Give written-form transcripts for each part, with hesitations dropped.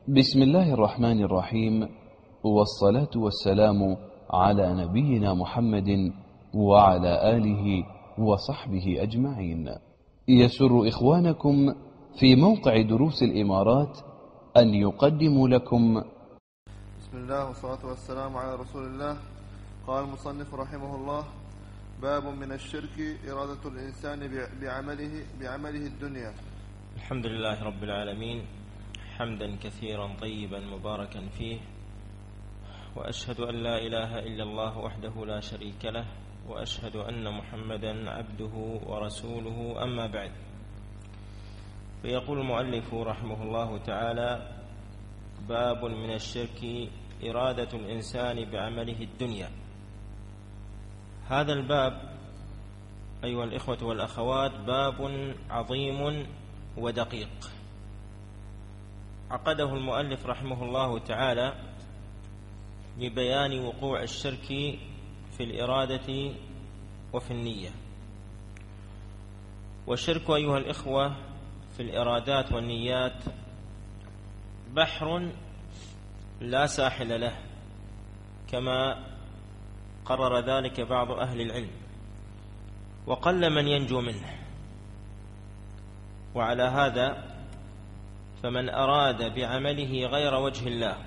بسم الله الرحمن الرحيم، والصلاة والسلام على نبينا محمد وعلى آله وصحبه أجمعين. يسر إخوانكم في موقع دروس الإمارات أن يقدموا لكم بسم الله والصلاة والسلام على رسول الله. قال المصنف رحمه الله: باب من الشرك إرادة الإنسان بعمله الدنيا. الحمد لله رب العالمين، حمدا كثيرا طيبا مباركا فيه، وأشهد أن لا إله إلا الله وحده لا شريك له، وأشهد أن محمدا عبده ورسوله. أما بعد، فيقول المؤلف رحمه الله تعالى: باب من الشرك إرادة الإنسان بعمله الدنيا. هذا الباب أيها الإخوة والأخوات باب عظيم ودقيق، عقده المؤلف رحمه الله تعالى لبيان وقوع الشرك في الإرادة وفي النية. والشرك أيها الإخوة في الإرادات والنيات بحر لا ساحل له، كما قرر ذلك بعض أهل العلم، وقل من ينجو منه. وعلى هذا فمن أراد بعمله غير وجه الله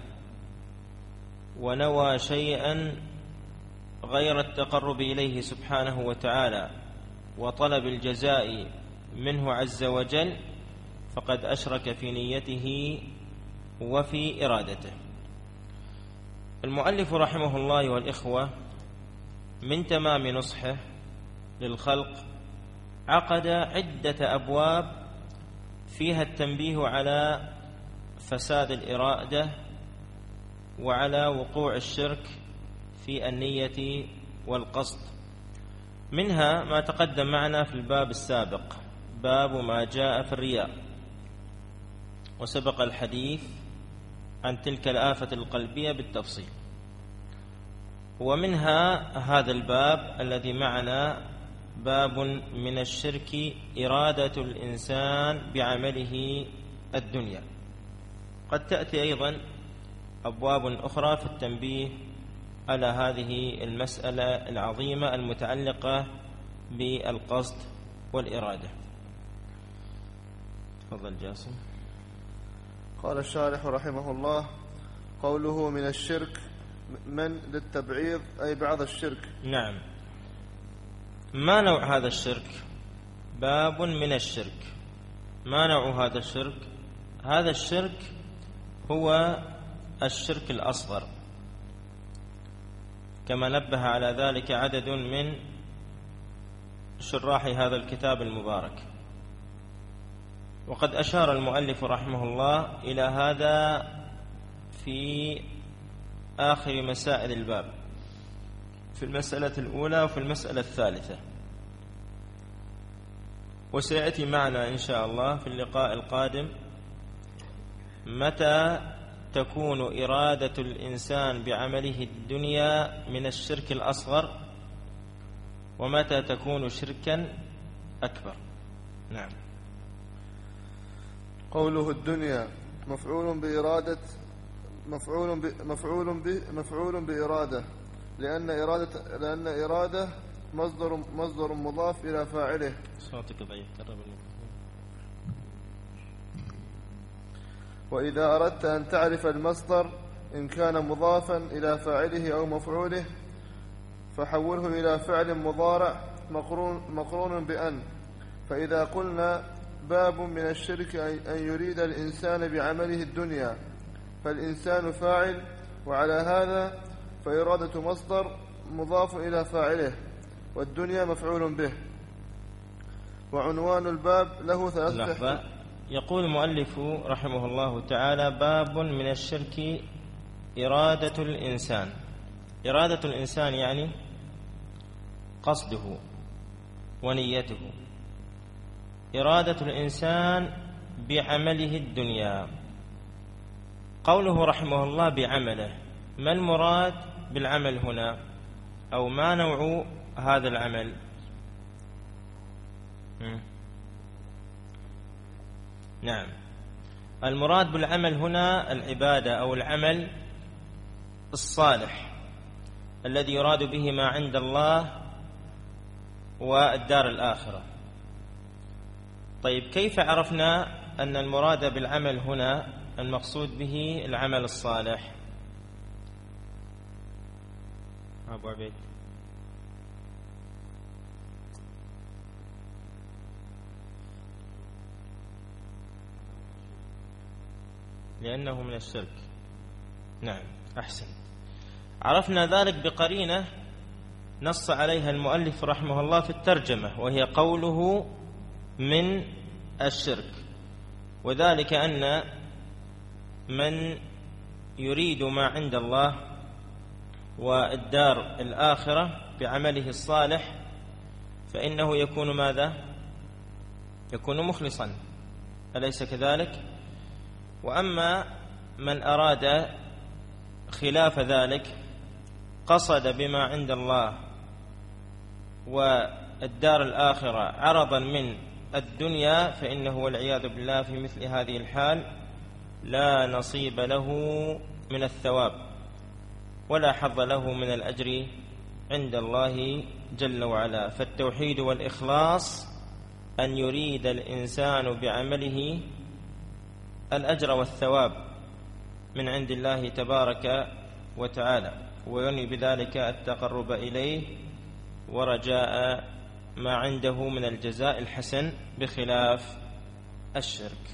ونوى شيئا غير التقرب إليه سبحانه وتعالى وطلب الجزاء منه عز وجل، فقد أشرك في نيته وفي إرادته. المؤلف رحمه الله والإخوة من تمام نصحه للخلق عقد عدة أبواب فيها التنبيه على فساد الإرادة وعلى وقوع الشرك في النية والقصد. منها ما تقدم معنا في الباب السابق، باب ما جاء في الرياء، وسبق الحديث عن تلك الآفة القلبية بالتفصيل. ومنها هذا الباب الذي معنا، باب من الشرك إرادة الإنسان بعمله الدنيا. قد تأتي أيضا أبواب أخرى في التنبيه على هذه المسألة العظيمة المتعلقة بالقصد والإرادة. تفضل جاسم. قال الشارح رحمه الله: قوله من الشرك من للتبعيض أي بعض الشرك. نعم. ما نوع هذا الشرك؟ باب من الشرك. ما نوع هذا الشرك؟ هذا الشرك هو الشرك الأصغر، كما نبه على ذلك عدد من شراح هذا الكتاب المبارك. وقد أشار المؤلف رحمه الله إلى هذا في آخر مسائل الباب، في المسألة الأولى وفي المسألة الثالثة. وسيأتي معنا إن شاء الله في اللقاء القادم متى تكون إرادة الإنسان بعمله الدنيا من الشرك الأصغر، ومتى تكون شركا أكبر. نعم. قوله الدنيا مفعول بإرادة، لأن إرادة مصدر مضاف إلى فاعله. صوتك ضعيف، قرب. وإذا أردت أن تعرف المصدر إن كان مضافا إلى فاعله أو مفعوله فحوله إلى فعل مضارع مقرون بأن. فإذا قلنا باب من الشرك أن يريد الإنسان بعمله الدنيا، فالإنسان فاعل، وعلى هذا فإرادة مصدر مضاف إلى فاعله، والدنيا مفعول به. وعنوان الباب له ثلاثة. يقول المؤلف رحمه الله تعالى: باب من الشرك إرادة الإنسان. إرادة الإنسان يعني قصده ونيته. إرادة الإنسان بعمله الدنيا. قوله رحمه الله بعمله، ما المراد بالعمل هنا؟ أو ما نوع هذا العمل؟ نعم. المراد بالعمل هنا العبادة أو العمل الصالح الذي يراد به ما عند الله والدار الآخرة. طيب كيف عرفنا أن المراد بالعمل هنا المقصود به العمل الصالح؟ أبو عبيد. لأنه من الشرك. نعم أحسن. عرفنا ذلك بقرينة نص عليها المؤلف رحمه الله في الترجمة، وهي قوله من الشرك، وذلك أن من يريد ما عند الله والدار الآخرة بعمله الصالح فإنه يكون ماذا؟ يكون مخلصا، أليس كذلك؟ وأما من أراد خلاف ذلك، قصد بما عند الله والدار الآخرة عرضا من الدنيا، فإنه والعياذ بالله في مثل هذه الحال لا نصيب له من الثواب ولا حظ له من الأجر عند الله جل وعلا. فالتوحيد والإخلاص أن يريد الإنسان بعمله الأجر والثواب من عند الله تبارك وتعالى، وينوي بذلك التقرب إليه ورجاء ما عنده من الجزاء الحسن بخلاف الشرك.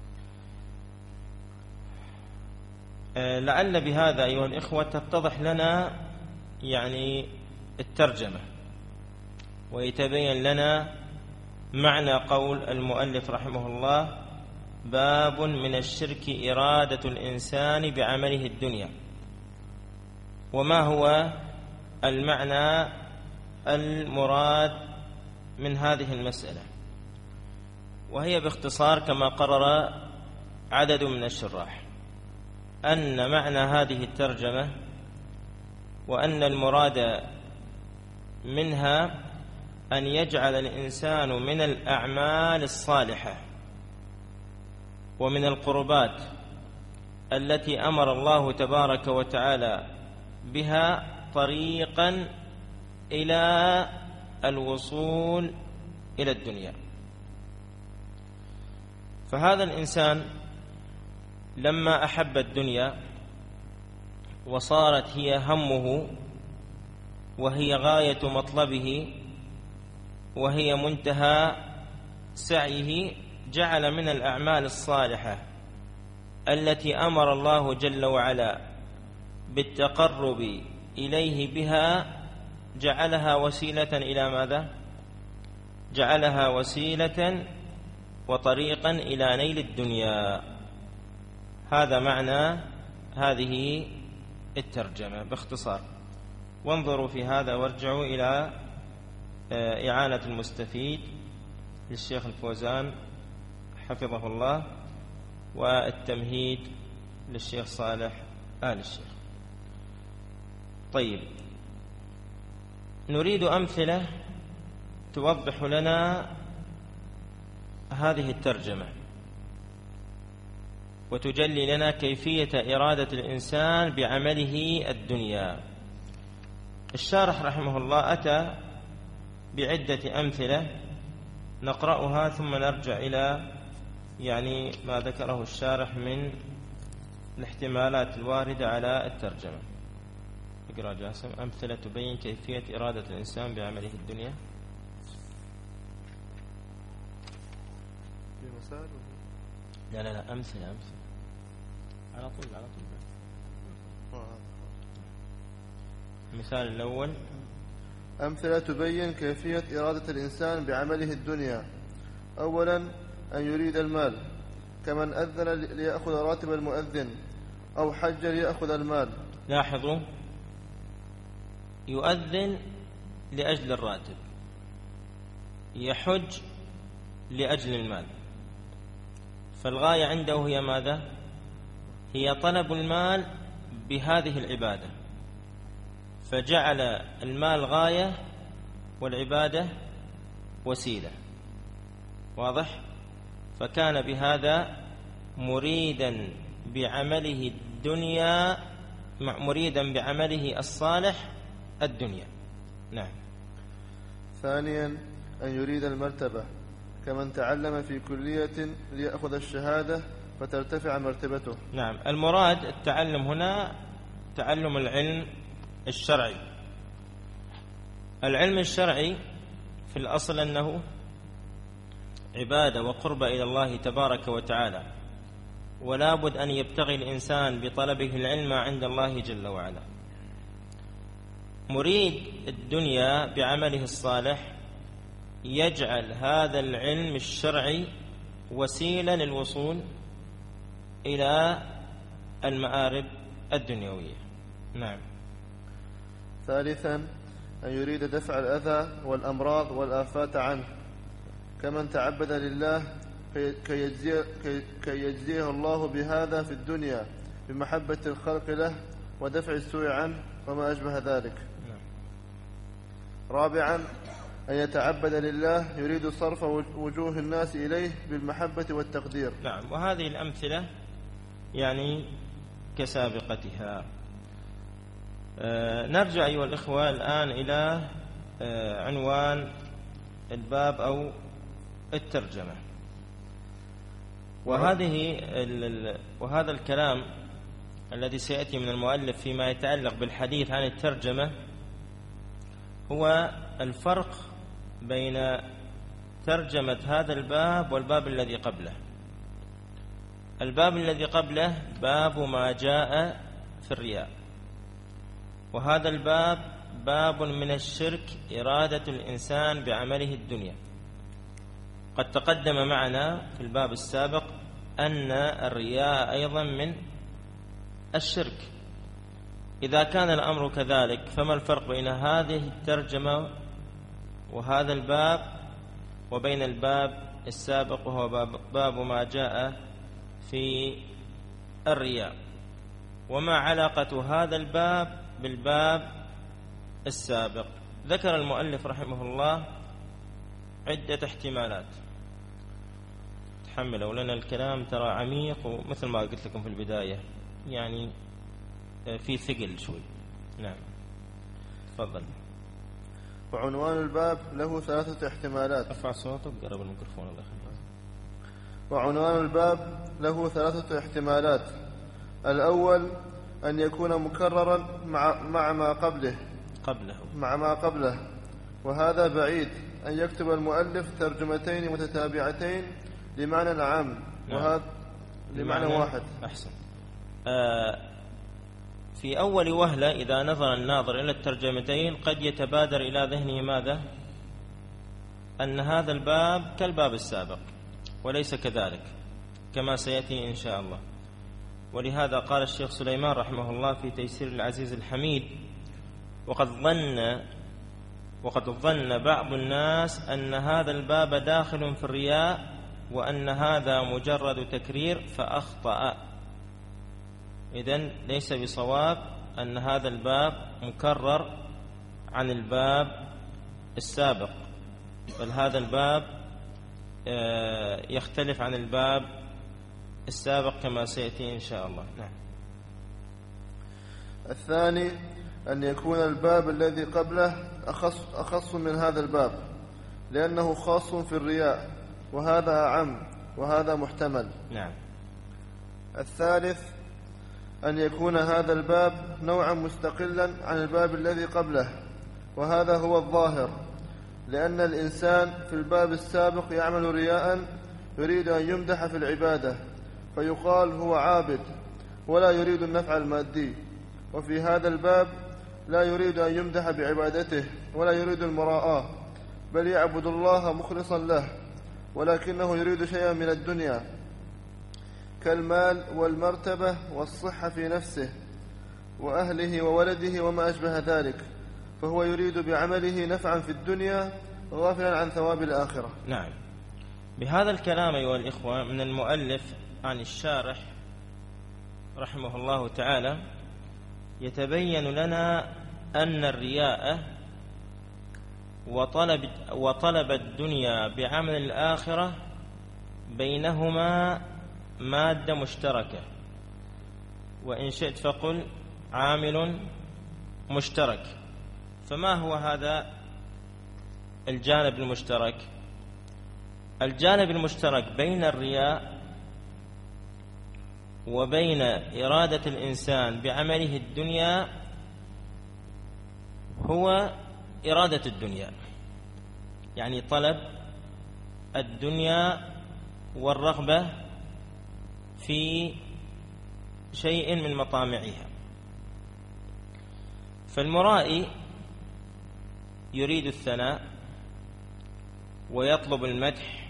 لعل بهذا أيها الإخوة تتضح لنا يعني الترجمة، ويتبين لنا معنى قول المؤلف رحمه الله: باب من الشرك إرادة الإنسان بعمله الدنيا. وما هو المعنى المراد من هذه المسألة؟ وهي باختصار كما قرر عدد من الشراح أن معنى هذه الترجمة وأن المراد منها أن يجعل الإنسان من الأعمال الصالحة ومن القربات التي أمر الله تبارك وتعالى بها طريقا إلى الوصول إلى الدنيا. فهذا الإنسان لما أحب الدنيا وصارت هي همه وهي غاية مطلبه وهي منتهى سعيه، جعل من الأعمال الصالحة التي أمر الله جل وعلا بالتقرب إليه بها، جعلها وسيلة إلى ماذا؟ جعلها وسيلة وطريقا إلى نيل الدنيا. هذا معنى هذه الترجمة باختصار. وانظروا في هذا وارجعوا إلى إعانة المستفيد للشيخ الفوزان حفظه الله، والتمهيد للشيخ صالح آل الشيخ. طيب، نريد أمثلة توضح لنا هذه الترجمة وتجلي لنا كيفية إرادة الإنسان بعمله الدنيا. الشارح رحمه الله أتى بعدة أمثلة نقرأها ثم نرجع إلى يعني ما ذكره الشارح من الاحتمالات الواردة على الترجمة. اقرأ جاسم. أمثلة تبين كيفية إرادة الإنسان بعمله الدنيا. لا أمثلة على طول. المثال الأول: أمثلة تبين كيفية إرادة الإنسان بعمله الدنيا. أولا، أن يريد المال، كمن أذن ليأخذ راتب المؤذن أو حج ليأخذ المال. لاحظوا، يؤذن لأجل الراتب، يحج لأجل المال، فالغاية عنده هي ماذا؟ هي طلب المال بهذه العبادة، فجعل المال غاية والعبادة وسيلة. واضح؟ فكان بهذا مريدا بعمله الدنيا، مريدا بعمله الصالح الدنيا. نعم. ثانيا أن يريد المرتبة، كمن تعلم في كلية ليأخذ الشهادة فترتفع مرتبته. نعم، المراد التعلم هنا تعلم العلم الشرعي. العلم الشرعي في الأصل أنه عبادة وقرب إلى الله تبارك وتعالى، ولا بد أن يبتغي الإنسان بطلبه العلم عند الله جل وعلا. مريد الدنيا بعمله الصالح يجعل هذا العلم الشرعي وسيلة للوصول إلى المآرب الدنيوية. نعم. ثالثا أن يريد دفع الأذى والأمراض والآفات عنه، كمن تعبد لله كي يجزيه الله بهذا في الدنيا بمحبة الخلق له ودفع السوء عنه وما أشبه ذلك. رابعا أن يتعبد لله يريد صرف وجوه الناس إليه بالمحبة والتقدير. نعم، وهذه الأمثلة يعني كسابقتها. نرجع أيها الإخوة الآن إلى عنوان الباب أو الترجمة. وهذا الكلام الذي سيأتي من المؤلف فيما يتعلق بالحديث عن الترجمة هو الفرق بين ترجمة هذا الباب والباب الذي قبله. الباب الذي قبله باب ما جاء في الرياء، وهذا الباب باب من الشرك إرادة الإنسان بعمله الدنيا. قد تقدم معنا في الباب السابق أن الرياء أيضا من الشرك. إذا كان الأمر كذلك فما الفرق بين هذه الترجمة وهذا الباب وبين الباب السابق وهو باب ما جاء في الرياء؟ وما علاقة هذا الباب بالباب السابق؟ ذكر المؤلف رحمه الله عدة احتمالات. تحملوا لنا الكلام ترى عميق، ومثل ما قلت لكم في البداية يعني في ثقل شوي. نعم، تفضل. وعنوان الباب له 3 احتمالات. ارفع صوتك، قرب الميكروفون الله يخليك. وعنوان الباب له 3 احتمالات. الأول أن يكون مكررا مع ما قبله، وهذا بعيد أن يكتب المؤلف ترجمتين متتابعتين لمعنى عام وهذا لمعنى واحد. أحسن. في أول وهلة إذا نظر الناظر إلى الترجمتين قد يتبادر إلى ذهنه ماذا؟ أن هذا الباب كالباب السابق، وليس كذلك كما سيأتي إن شاء الله. ولهذا قال الشيخ سليمان رحمه الله في تيسير العزيز الحميد: وقد ظن بعض الناس أن هذا الباب داخل في الرياء وأن هذا مجرد تكرير فأخطأ. إذن ليس بصواب أن هذا الباب مكرر عن الباب السابق، بل هذا الباب يختلف عن الباب السابق كما سيأتي إن شاء الله. نعم. الثاني أن يكون الباب الذي قبله أخص من هذا الباب، لأنه خاص في الرياء، وهذا أعم وهذا محتمل. نعم. الثالث أن يكون هذا الباب نوعا مستقلا عن الباب الذي قبله، وهذا هو الظاهر، لأن الإنسان في الباب السابق يعمل رياء يريد أن يمدح في العبادة فيقال هو عابد ولا يريد النفع المادي، وفي هذا الباب لا يريد أن يمدح بعبادته ولا يريد المراءة، بل يعبد الله مخلصا له، ولكنه يريد شيئا من الدنيا كالمال والمرتبة والصحة في نفسه وأهله وولده وما أشبه ذلك، فهو يريد بعمله نفعا في الدنيا غافلا عن ثواب الآخرة. نعم. بهذا الكلام أيها الإخوة من المؤلف عن الشارح رحمه الله تعالى يتبين لنا أن الرياء وطلب الدنيا بعمل الآخرة بينهما مادة مشتركة، وإن شئت فقل عامل مشترك. فما هو هذا الجانب المشترك؟ الجانب المشترك بين الرياء وبين إرادة الإنسان بعمله الدنيا هو إرادة الدنيا، يعني طلب الدنيا والرغبة في شيء من مطامعها. فالمرائي يريد الثناء ويطلب المدح،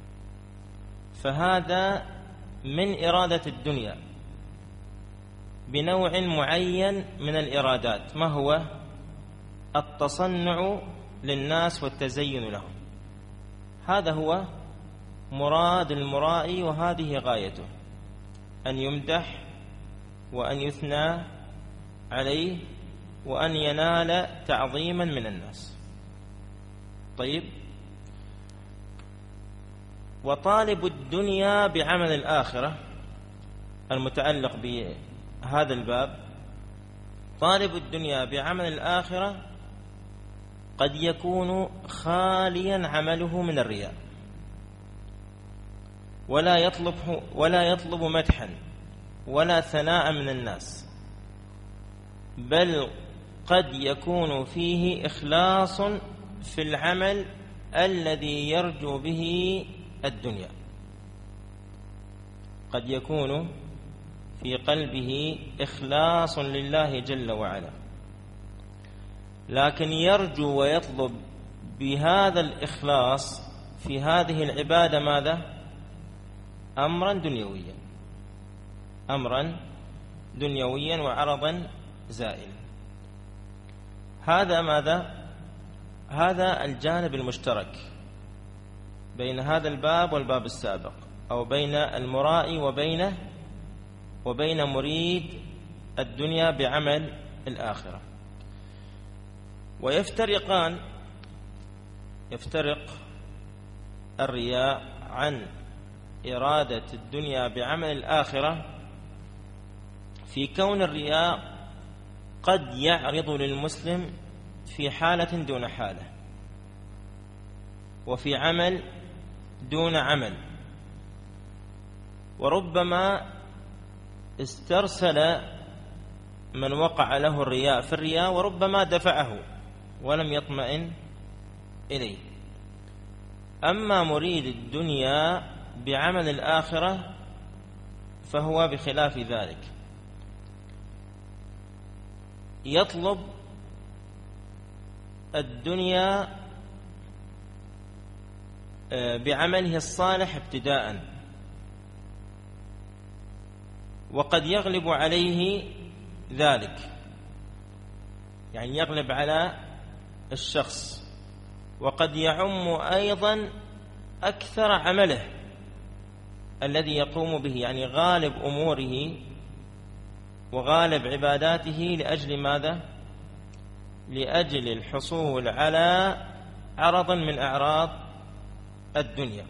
فهذا من إرادة الدنيا بنوع معين من الإرادات، ما هو؟ التصنع للناس والتزين لهم. هذا هو مراد المرائي، وهذه غايته، أن يمدح وأن يثنى عليه وأن ينال تعظيما من الناس. طيب، وطالب الدنيا بعمل الآخرة المتعلق بهذا الباب، طالب الدنيا بعمل الآخرة قد يكون خاليا عمله من الرياء، ولا يطلب مدحا ولا ثناء من الناس، بل قد يكون فيه إخلاص في العمل الذي يرجو به الدنيا. قد يكون في قلبه إخلاص لله جل وعلا، لكن يرجو ويطلب بهذا الإخلاص في هذه العبادة ماذا؟ أمرا دنيويا، أمرا دنيويا وعرضا زائلا. هذا ماذا؟ هذا الجانب المشترك بين هذا الباب والباب السابق، أو بين المرائي وبين مريد الدنيا بعمل الآخرة. ويفترق الرياء عن إرادة الدنيا بعمل الآخرة في كون الرياء قد يعرض للمسلم في حالة دون حالة، وفي عمل دون عمل، وربما استرسل من وقع له الرياء في الرياء، وربما دفعه ولم يطمئن إليه. أما مريد الدنيا بعمل الآخرة فهو بخلاف ذلك، يطلب الدنيا بعمله الصالح ابتداء، وقد يغلب عليه ذلك، يعني يغلب على الشخص، وقد يعم أيضا أكثر عمله الذي يقوم به، يعني غالب أموره وغالب عباداته لأجل ماذا؟ لأجل الحصول على عرض من أعراض الدنيا.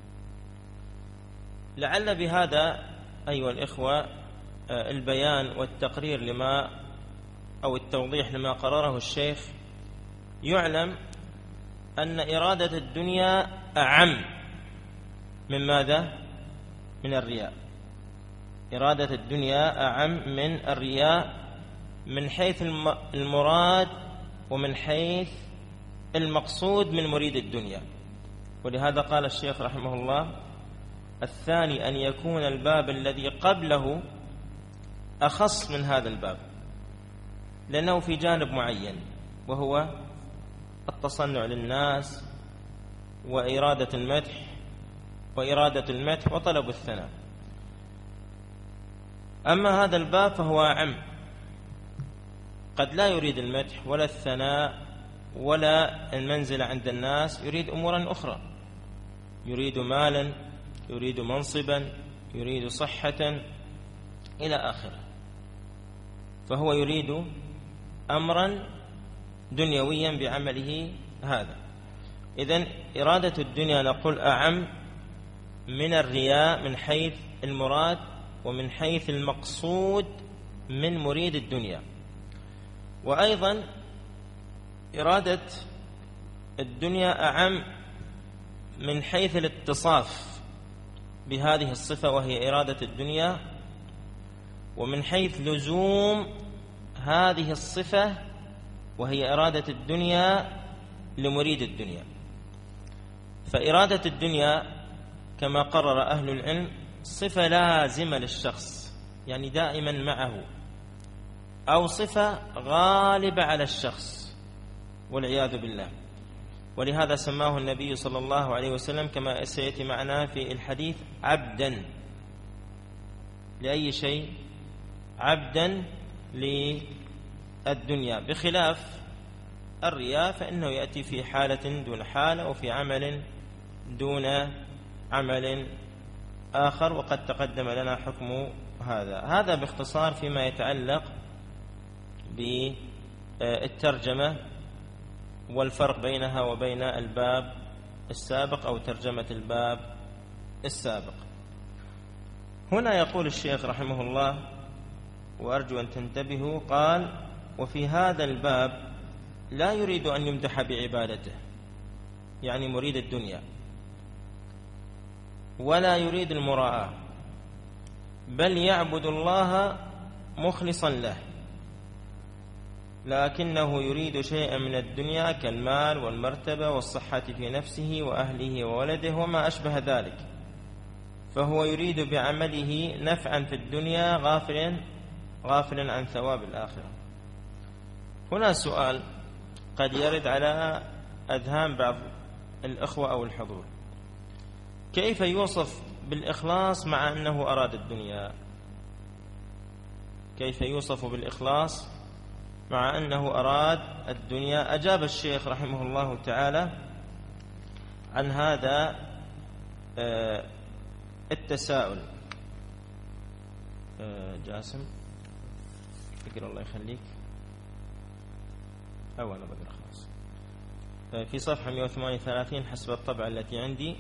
لعل بهذا أيها الإخوة البيان والتقرير لما أو التوضيح لما قرره الشيخ يعلم أن إرادة الدنيا أعم من ماذا؟ من الرياء. إرادة الدنيا أعم من الرياء من حيث المراد ومن حيث المقصود من مريد الدنيا. ولهذا قال الشيخ رحمه الله: الثاني أن يكون الباب الذي قبله أخص من هذا الباب، لأنه في جانب معين وهو التصنع للناس وإرادة المدح وطلب الثناء. أما هذا الباب فهو أعم، قد لا يريد المدح ولا الثناء ولا المنزل عند الناس، يريد أمورا أخرى، يريد مالا، يريد منصبا، يريد صحة إلى آخره، فهو يريد أمرا دنيويا بعمله هذا. إذن إرادة الدنيا نقول أعم من الرياء من حيث المراد ومن حيث المقصود من مريد الدنيا. وأيضا إرادة الدنيا أعم من حيث الاتصاف بهذه الصفة وهي إرادة الدنيا، ومن حيث لزوم هذه الصفة وهي إرادة الدنيا لمريد الدنيا. فإرادة الدنيا كما قرر أهل العلم صفة لازمة للشخص، يعني دائما معه، أو صفة غالبة على الشخص والعياذ بالله. ولهذا سماه النبي صلى الله عليه وسلم كما سيأتي معنا في الحديث عبدا لأي شيء؟ عبدا للدنيا، بخلاف الرياء فإنه يأتي في حالة دون حالة وفي عمل دون عمل آخر، وقد تقدم لنا حكم هذا باختصار فيما يتعلق بالترجمة والفرق بينها وبين الباب السابق أو ترجمة الباب السابق. هنا يقول الشيخ رحمه الله، وأرجو أن تنتبهوا، قال: وفي هذا الباب لا يريد أن يمدح بعبادته، يعني مريد الدنيا، ولا يريد المراءة، بل يعبد الله مخلصا له، لكنه يريد شيئا من الدنيا كالمال والمرتبة والصحة في نفسه وأهله وولده وما أشبه ذلك، فهو يريد بعمله نفعا في الدنيا غافلا عن ثواب الآخرة. هنا سؤال قد يرد على أذهان بعض الأخوة أو الحضور: كيف يوصف بالإخلاص مع أنه أراد الدنيا؟ كيف يوصف بالإخلاص مع أنه أراد الدنيا؟ أجاب الشيخ رحمه الله تعالى عن هذا التساؤل. جاسم فكر الله يخليك، أو أنا بقرأ خلاص. في صفحة 138 حسب الطبعة التي عندي: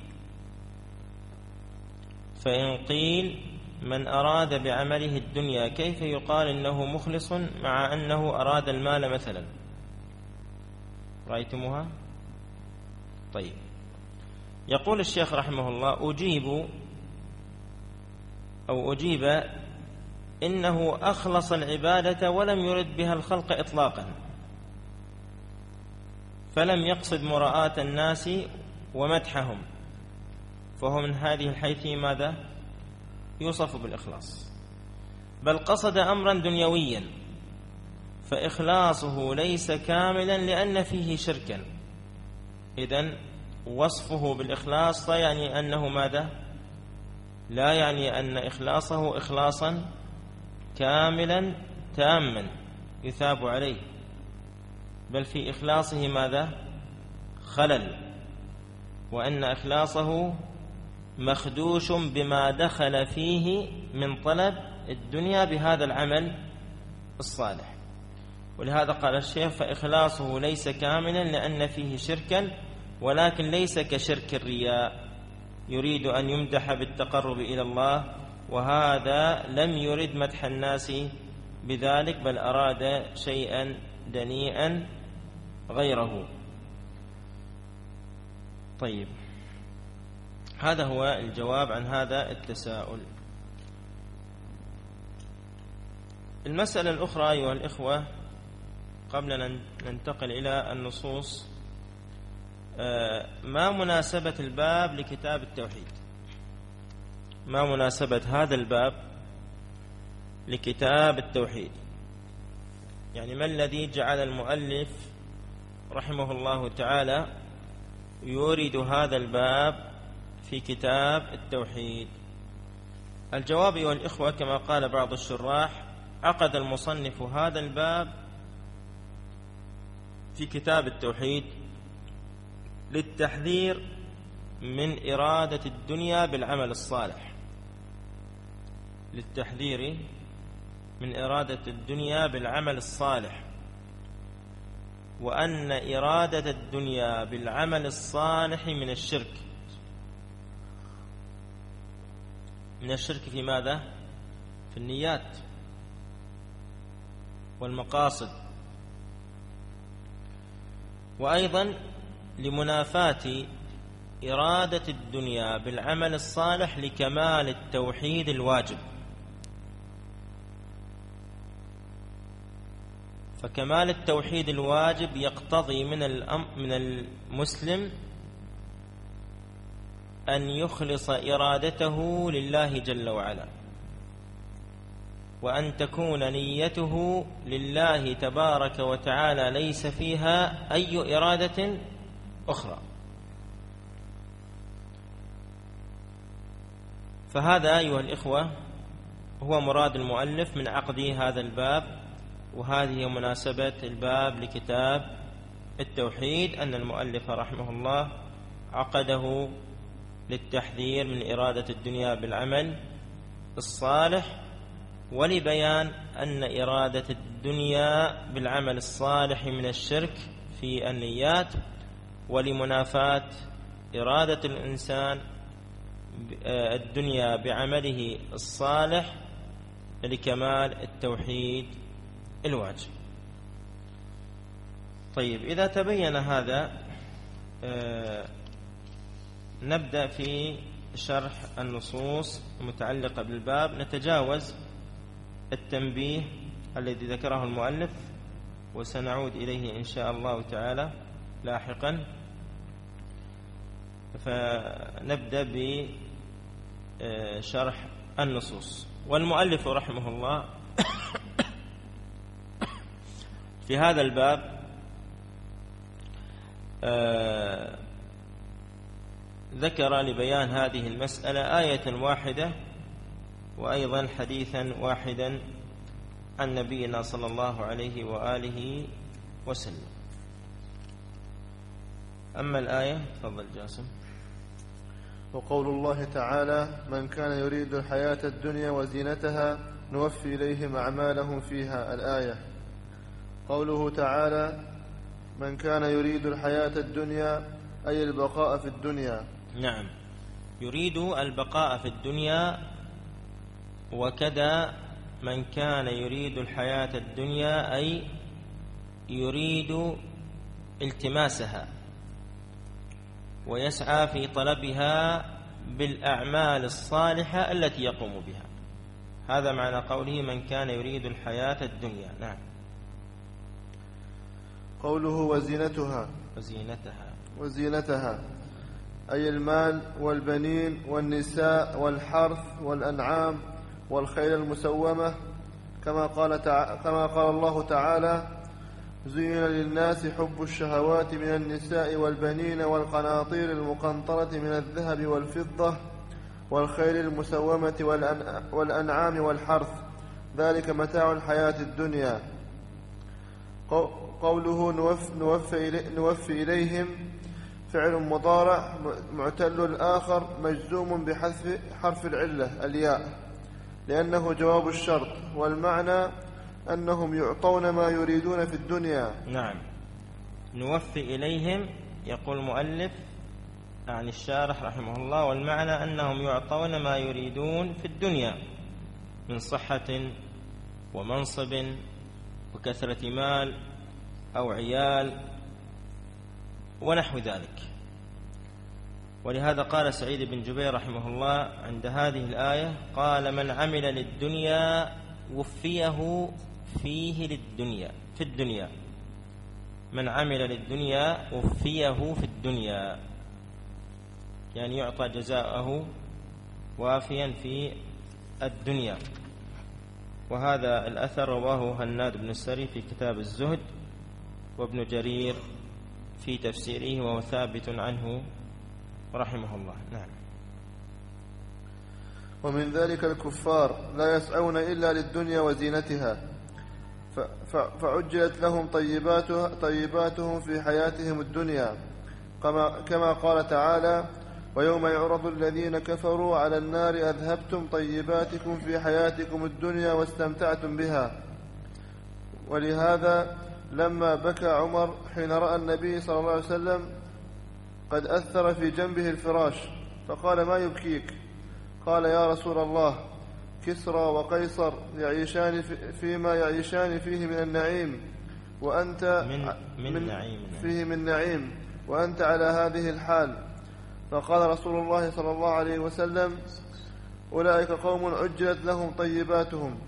فإن قيل من أراد بعمله الدنيا كيف يقال إنه مخلص مع أنه أراد المال مثلا؟ رأيتموها؟ طيب، يقول الشيخ رحمه الله: أجيب إنه أخلص العبادة ولم يرد بها الخلق إطلاقا، فلم يقصد مراءة الناس ومدحهم، فهو من هذه الحيث ماذا؟ يوصف بالإخلاص، بل قصد أمرا دنيويا، فإخلاصه ليس كاملا لأن فيه شركا. إذن وصفه بالإخلاص لا يعني أنه ماذا؟ لا يعني أن إخلاصه إخلاصا كاملا تاما يثاب عليه، بل في إخلاصه ماذا؟ خلل، وأن إخلاصه مخدوش بما دخل فيه من طلب الدنيا بهذا العمل الصالح. ولهذا قال الشيخ: فإخلاصه ليس كاملا لأن فيه شركا، ولكن ليس كشرك الرياء، يريد أن يمدح بالتقرب إلى الله، وهذا لم يرد مدح الناس بذلك، بل أراد شيئا دنيئا غيره. طيب، هذا هو الجواب عن هذا التساؤل. المسألة الأخرى أيها الإخوة قبل أن ننتقل إلى النصوص: ما مناسبة الباب لكتاب التوحيد؟ ما مناسبة هذا الباب لكتاب التوحيد؟ يعني ما الذي جعل المؤلف رحمه الله تعالى يورد هذا الباب في كتاب التوحيد؟ الجواب أيها الإخوة كما قال بعض الشراح: عقد المصنف هذا الباب في كتاب التوحيد للتحذير من إرادة الدنيا بالعمل الصالح، للتحذير من إرادة الدنيا بالعمل الصالح، وأن إرادة الدنيا بالعمل الصالح من الشرك. من الشرك في ماذا؟ في النيات والمقاصد. وأيضا لمنافاة إرادة الدنيا بالعمل الصالح لكمال التوحيد الواجب. فكمال التوحيد الواجب يقتضي من المسلم أن يخلص إرادته لله جل وعلا، وأن تكون نيته لله تبارك وتعالى ليس فيها أي إرادة أخرى. فهذا أيها الإخوة هو مراد المؤلف من عقد هذا الباب، وهذه مناسبة الباب لكتاب التوحيد، أن المؤلف رحمه الله عقده للتحذير من إرادة الدنيا بالعمل الصالح، ولبيان أن إرادة الدنيا بالعمل الصالح من الشرك في النيات، ولمنافاة إرادة الإنسان الدنيا بعمله الصالح لكمال التوحيد الواجب. طيب، إذا تبين هذا نبدأ في شرح النصوص المتعلقة بالباب. نتجاوز التنبيه الذي ذكره المؤلف وسنعود إليه إن شاء الله تعالى لاحقا. فنبدأ بشرح النصوص. والمؤلف رحمه الله في هذا الباب ذكر لبيان هذه المسألة آية واحدة، وأيضا حديثا واحدا عن نبينا صلى الله عليه وآله وسلم. أما الآية تفضل جاسم. وقول الله تعالى: من كان يريد الحياة الدنيا وزينتها نوفي إليهم أعمالهم فيها. الآية. قوله تعالى: من كان يريد الحياة الدنيا أي البقاء في الدنيا. نعم، يريد البقاء في الدنيا، وكذا من كان يريد الحياة الدنيا أي يريد التماسها ويسعى في طلبها بالأعمال الصالحة التي يقوم بها. هذا معنى قوله من كان يريد الحياة الدنيا. نعم. قوله وزينتها أي المال والبنين والنساء والحرث والأنعام والخيل المسومة، كما قال الله تعالى: زين للناس حب الشهوات من النساء والبنين والقناطير المقنطرة من الذهب والفضة والخيل المسومة والأنعام والحرث، ذلك متاع الحياة الدنيا. قوله نوفي إليهم فعل مضارع معتل الآخر مجزوم بحذف حرف العلة الياء لأنه جواب الشرط، والمعنى أنهم يعطون ما يريدون في الدنيا. نعم، نوفي إليهم يقول المؤلف عن الشارح رحمه الله، والمعنى أنهم يعطون ما يريدون في الدنيا من صحة ومنصب وكثرة مال أو عيال ونحو ذلك. ولهذا قال سعيد بن جبير رحمه الله عند هذه الآية، قال: من عمل للدنيا وفيه فيه للدنيا في الدنيا. من عمل للدنيا وفيه في الدنيا، يعني يعطى جزاءه وافيا في الدنيا. وهذا الأثر رواه هناد بن السري في كتاب الزهد، وابن جرير في تفسيره، وهو ثابت عنه رحمه الله. نعم. ومن ذلك الكفار لا يسعون إلا للدنيا وزينتها، فعجلت لهم طيباتهم في حياتهم الدنيا، كما قال تعالى: ويوم يعرض الذين كفروا على النار أذهبتم طيباتكم في حياتكم الدنيا واستمتعتم بها. ولهذا لما بكى عمر حين رأى النبي صلى الله عليه وسلم قد أثر في جنبه الفراش، فقال: ما يبكيك؟ قال يا رسول الله كسرى وقيصر يعيشان فيما يعيشان فيه من النعيم وأنت فيه من نعيم وأنت على هذه الحال. فقال رسول الله صلى الله عليه وسلم أولئك قوم عجلت لهم طيباتهم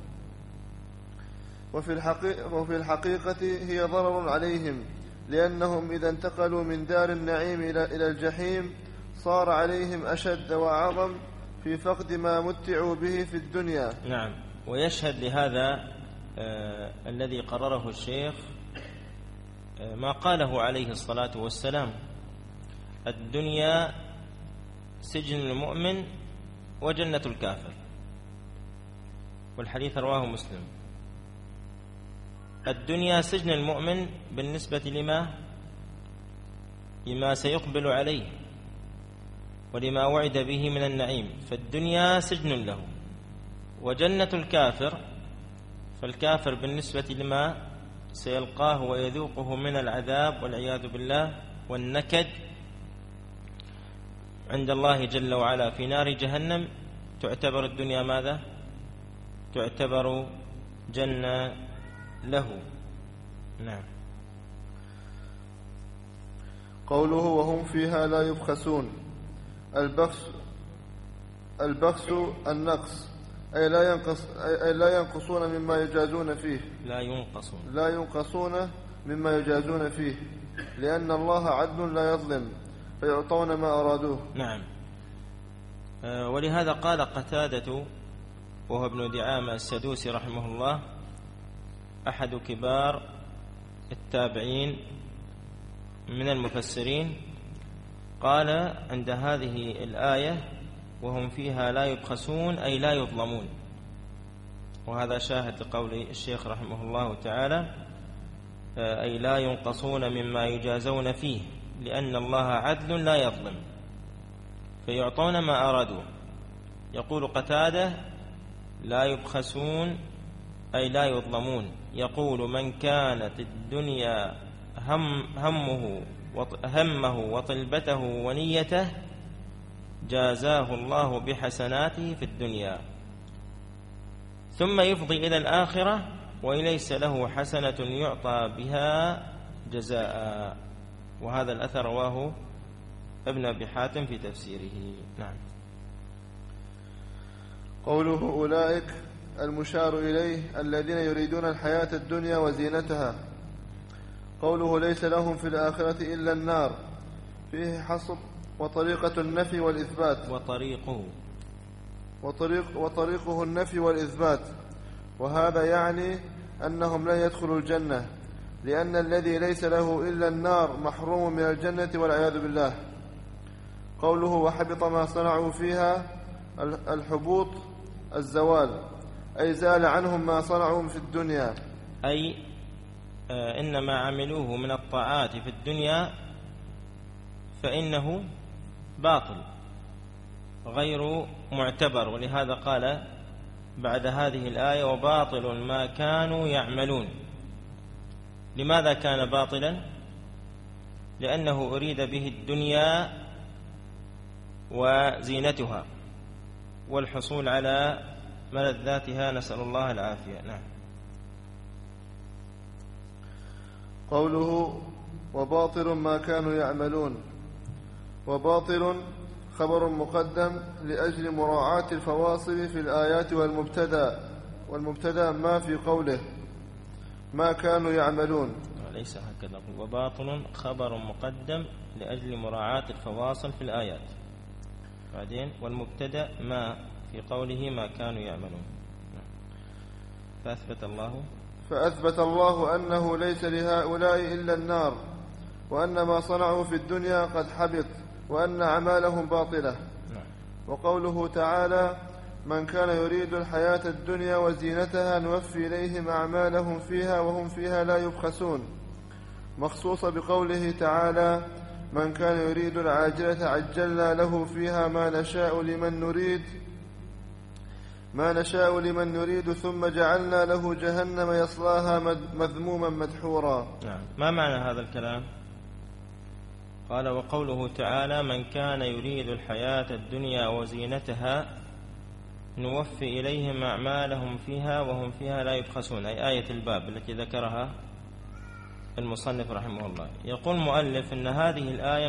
وفي الحقيقة هي ضرر عليهم، لأنهم إذا انتقلوا من دار النعيم إلى الجحيم صار عليهم أشد وأعظم في فقد ما متعوا به في الدنيا. نعم. ويشهد لهذا الذي قرره الشيخ ما قاله عليه الصلاة والسلام: الدنيا سجن المؤمن وجنة الكافر، والحديث رواه مسلم. الدنيا سجن المؤمن بالنسبة لما سيقبل عليه ولما وعد به من النعيم، فالدنيا سجن له. وجنة الكافر، فالكافر بالنسبة لما سيلقاه ويذوقه من العذاب والعياذ بالله والنكد عند الله جل وعلا في نار جهنم، تعتبر الدنيا ماذا؟ تعتبر جنة له. نعم. قوله وهم فيها لا يبخسون، البخس النقص، أي لا ينقصون مما يجازون فيه، لا ينقصون مما يجازون فيه، لأن الله عدل لا يظلم فيعطون ما أرادوه. نعم. ولهذا قال قتادة وهو ابن دعامة السدوسي رحمه الله، أحد كبار التابعين من المفسرين، قال عند هذه الآية وهم فيها لا يبخسون أي لا يظلمون، وهذا شاهد لقول الشيخ رحمه الله تعالى أي لا ينقصون مما يجازون فيه، لأن الله عدل لا يظلم فيعطون ما أرادوا. يقول قتادة لا يبخسون أي لا يظلمون. يقول من كانت الدنيا همه وطلبته ونيته جازاه الله بحسناته في الدنيا، ثم يفضي إلى الآخرة وليس له حسنة يعطى بها جزاء. وهذا الأثر رواه ابن أبي حاتم في تفسيره. نعم. قوله أولئك المشار إليه الذين يريدون الحياة الدنيا وزينتها. قوله ليس لهم في الآخرة إلا النار فيه حصر وطريقة النفي والإثبات، وطريقه النفي والإثبات، وهذا يعني أنهم لن يدخلوا الجنة، لأن الذي ليس له إلا النار محروم من الجنة والعياذ بالله. قوله وحبط ما صنعوا فيها، الحبوط الزوال، أي زال عنهم ما صنعوا في الدنيا، أي إن ما عملوه من الطاعات في الدنيا فإنه باطل غير معتبر. ولهذا قال بعد هذه الآية وباطل ما كانوا يعملون. لماذا كان باطلا؟ لأنه أريد به الدنيا وزينتها والحصول على ملذاتها، نسأل الله العافية. نعم. قوله وباطل ما كانوا يعملون، وباطل خبر مقدم لأجل مراعاة الفواصل في الآيات والمبتدأ ما في قوله ما كانوا يعملون، ليس هكذا. وباطل خبر مقدم لأجل مراعاة الفواصل في الآيات، بعدين والمبتدأ ما في قوله ما كانوا يعملون. فأثبت الله أنه ليس لهؤلاء إلا النار، وأن ما صنعوا في الدنيا قد حبط، وأن أعمالهم باطلة. وقوله تعالى من كان يريد الحياة الدنيا وزينتها نوفي إليهم أعمالهم فيها وهم فيها لا يبخسون، مخصوصة بقوله تعالى من كان يريد العاجلة عجلنا له فيها ما نشاء لمن نريد ثم جعلنا له جهنم يصلاها مذموما مدحورا. ما معنى هذا الكلام؟ قال وقوله تعالى من كان يريد الحياة الدنيا وزينتها نوفي إليهم أعمالهم فيها وهم فيها لا يبخسون، أي آية الباب التي ذكرها المصنف رحمه الله. يقول المؤلف إن هذه الآية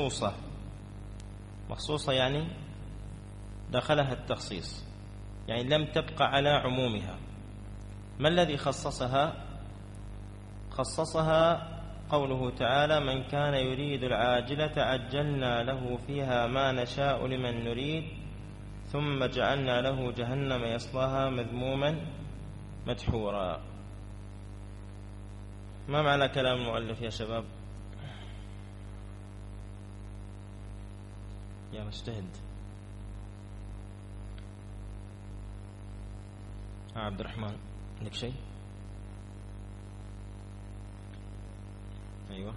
مخصوصة يعني دخلها التخصيص، يعني لم تبقى على عمومها. ما الذي خصصها قوله تعالى: من كان يريد العاجلة عجلنا له فيها ما نشاء لمن نريد ثم جعلنا له جهنم يصلاها مذموما مدحورا. ما معنى كلام المؤلف يا شباب؟ يا مجتهد عبد الرحمن، عندك شيء؟ أيوة.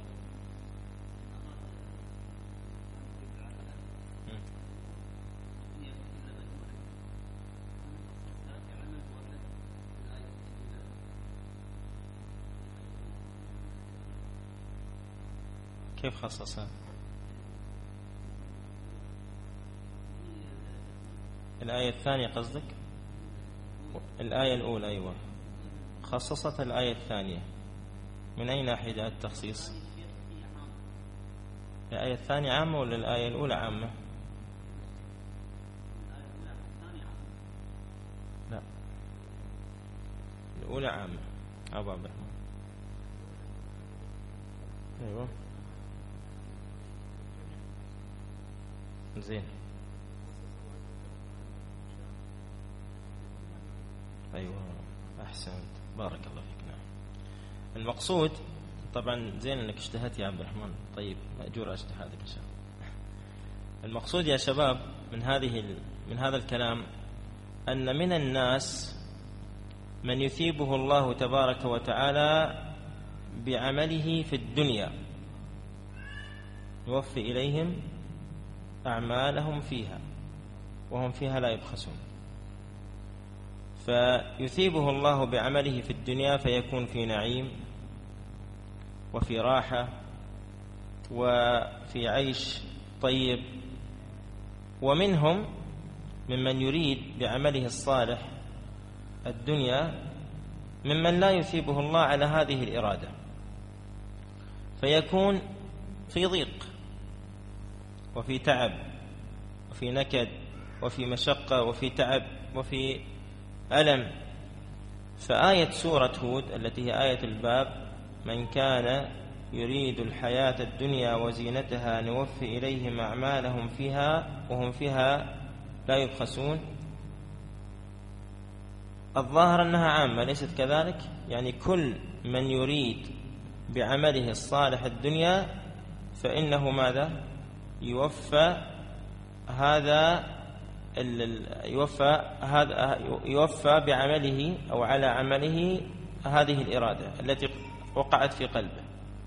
كيف خصصها؟ الآية الثانية قصدك؟ الآية الأولى أيوة، خصصت الآية الثانية. من أي ناحية جاء التخصيص؟ الآية الثانية عامة ولا الآية الأولى عامة؟ لا، الأولى عامة. أبو عبد الرحمن أيوة زين. أيوة أحسنت، بارك الله فيك. نعم، المقصود طبعا زين أنك اجتهدت يا عبد الرحمن، طيب مأجور اجتهادك إن شاء الله. المقصود يا شباب من هذا الكلام أن من الناس من يثيبه الله تبارك وتعالى بعمله في الدنيا، يوفي إليهم أعمالهم فيها وهم فيها لا يبخسون. فيثيبه الله بعمله في الدنيا فيكون في نعيم وفي راحة وفي عيش طيب. ومنهم ممن يريد بعمله الصالح الدنيا ممن لا يثيبه الله على هذه الإرادة، فيكون في ضيق وفي تعب وفي نكد وفي مشقة وفي تعب وفي ألم. فآية سورة هود التي هي آية الباب: من كان يريد الحياة الدنيا وزينتها نوفي إليهم أعمالهم فيها وهم فيها لا يبخسون، الظاهر أنها عامة، ليست كذلك؟ يعني كل من يريد بعمله الصالح الدنيا فإنه ماذا؟ يوفى بعمله أو على عمله هذه الإرادة التي وقعت في قلبه.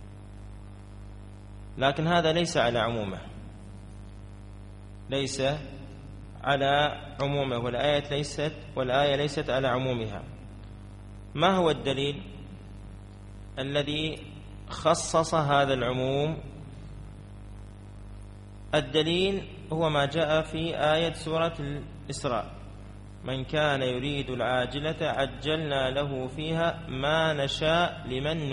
لكن هذا ليس على عمومه، ليس على عمومه، والآية ليست على عمومها. ما هو الدليل الذي خصص هذا العموم؟ الدليل هو ما جاء في آية سورة الإسراء: من كان يريد العاجلة عجلنا له فيها ما نشاء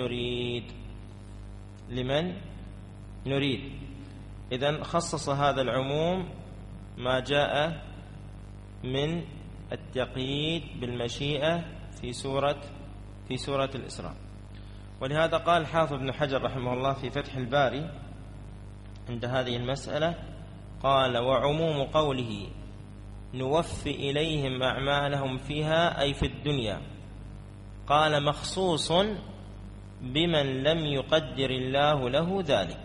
لمن نريد. إذن خصص هذا العموم ما جاء من التقييد بالمشيئة في سورة الإسراء. ولهذا قال حافظ ابن حجر رحمه الله في فتح الباري عند هذه المسألة، قال: وعموم قوله نوفي إليهم أعمالهم فيها أي في الدنيا، قال مخصوص بمن لم يقدر الله له ذلك،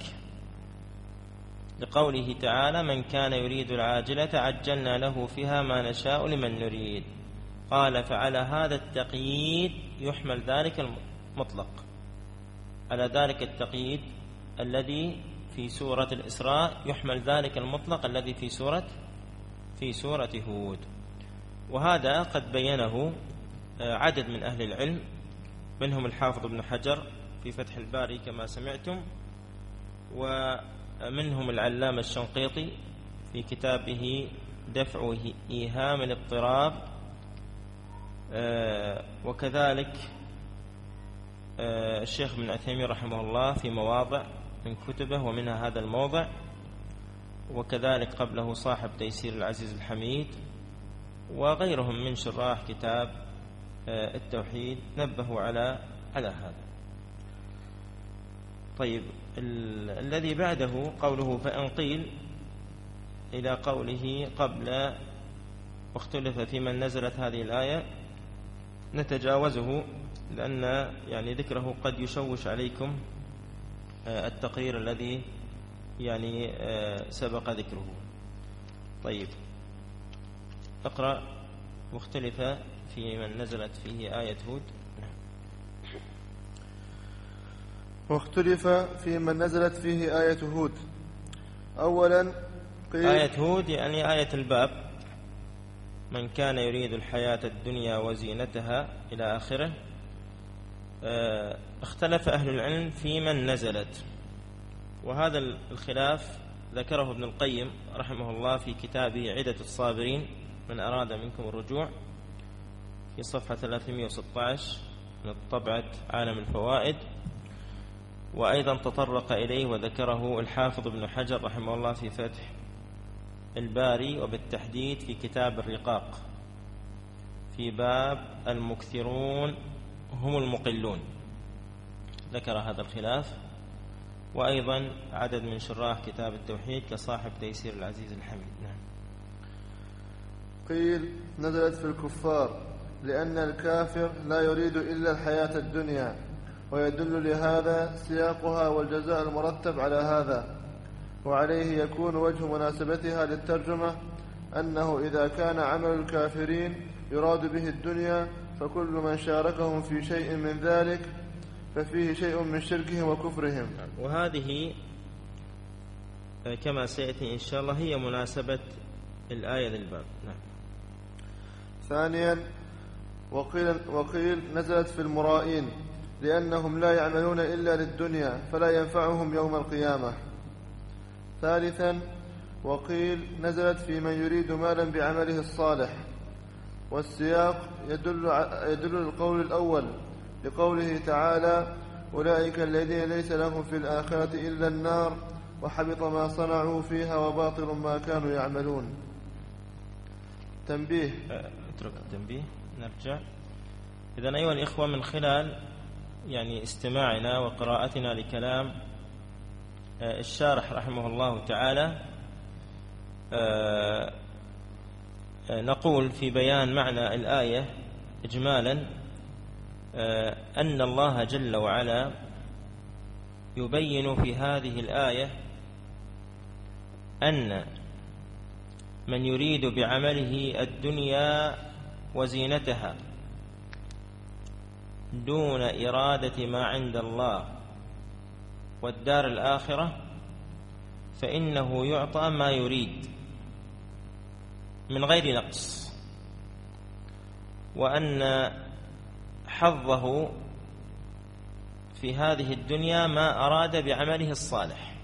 لقوله تعالى: من كان يريد العاجلة عجلنا له فيها ما نشاء لمن نريد. قال: فعلى هذا التقييد يحمل ذلك المطلق، على ذلك التقييد الذي في سورة الإسراء يحمل ذلك المطلق الذي في سورة هود. وهذا قد بينه عدد من أهل العلم، منهم الحافظ ابن حجر في فتح الباري كما سمعتم، ومنهم العلامة الشنقيطي في كتابه دفع إيهام الاضطراب. وكذلك الشيخ ابن عثيمين رحمه الله في مواضع من كتبه ومنها هذا الموضع، وكذلك قبله صاحب تيسير العزيز الحميد وغيرهم من شراح كتاب التوحيد نبهوا على هذا. طيب، الذي بعده قوله فإن قيل إلى قوله قبل واختلف في من نزلت هذه الآية نتجاوزه، لأن يعني ذكره قد يشوش عليكم التقرير الذي يعني سبق ذكره. طيب، اقرأ واختلف في من نزلت فيه آية هود. واختلف في من نزلت فيه آية هود. أولا قيل آية هود يعني آية الباب، من كان يريد الحياة الدنيا وزينتها إلى آخره. اختلف أهل العلم في من نزلت، وهذا الخلاف ذكره ابن القيم رحمه الله في كتابه عدة الصابرين من أراد منكم الرجوع في صفحة 316 من طبعة عالم الفوائد، وأيضا تطرق إليه وذكره الحافظ ابن حجر رحمه الله في فتح الباري، وبالتحديد في كتاب الرقاق في باب المكثرون هم المقلون ذكر هذا الخلاف، وأيضا عدد من شراح كتاب التوحيد كصاحب تيسير العزيز الحميد. نعم. قيل نزلت في الكفار لأن الكافر لا يريد إلا الحياة الدنيا، ويدل لهذا سياقها والجزاء المرتب على هذا، وعليه يكون وجه مناسبتها للترجمة أنه إذا كان عمل الكافرين يراد به الدنيا فكل من شاركهم في شيء من ذلك ففيه شيء من شركهم وكفرهم. وهذه كما سيأتي إن شاء الله هي مناسبة الآية للباب. نعم. ثانيا وقيل نزلت في المرائين لأنهم لا يعملون إلا للدنيا فلا ينفعهم يوم القيامة. ثالثا وقيل نزلت في من يريد مالا بعمله الصالح، والسياق يدل القول الأول لقوله تعالى أولئك الذين ليس لهم في الآخرة إلا النار وحبط ما صنعوا فيها وباطل ما كانوا يعملون. تنبيه. اترك التنبيه نرجع. إذن أيها الإخوة، من خلال يعني استماعنا وقراءتنا لكلام الشارح رحمه الله تعالى نقول في بيان معنى الآية إجمالا أن الله جل وعلا يبين في هذه الآية أن من يريد بعمله الدنيا وزينتها دون إرادة ما عند الله والدار الآخرة فإنه يعطى ما يريد من غير نقص، وأن حظه في هذه الدنيا ما أراد بعمله الصالح،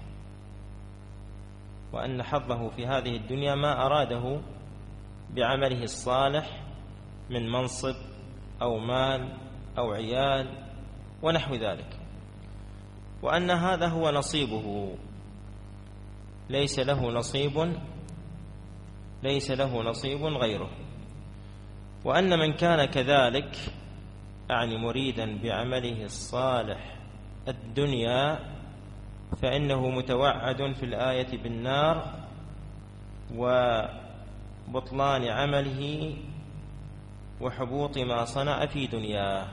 وأن حظه في هذه الدنيا ما أراده بعمله الصالح من منصب أو مال أو عيال ونحو ذلك، وأن هذا هو نصيبه، ليس له نصيب غيره. وأن من كان كذلك أعني مريدا بعمله الصالح الدنيا فإنه متوعد في الآية بالنار وبطلان عمله وحبوط ما صنع في دنياه.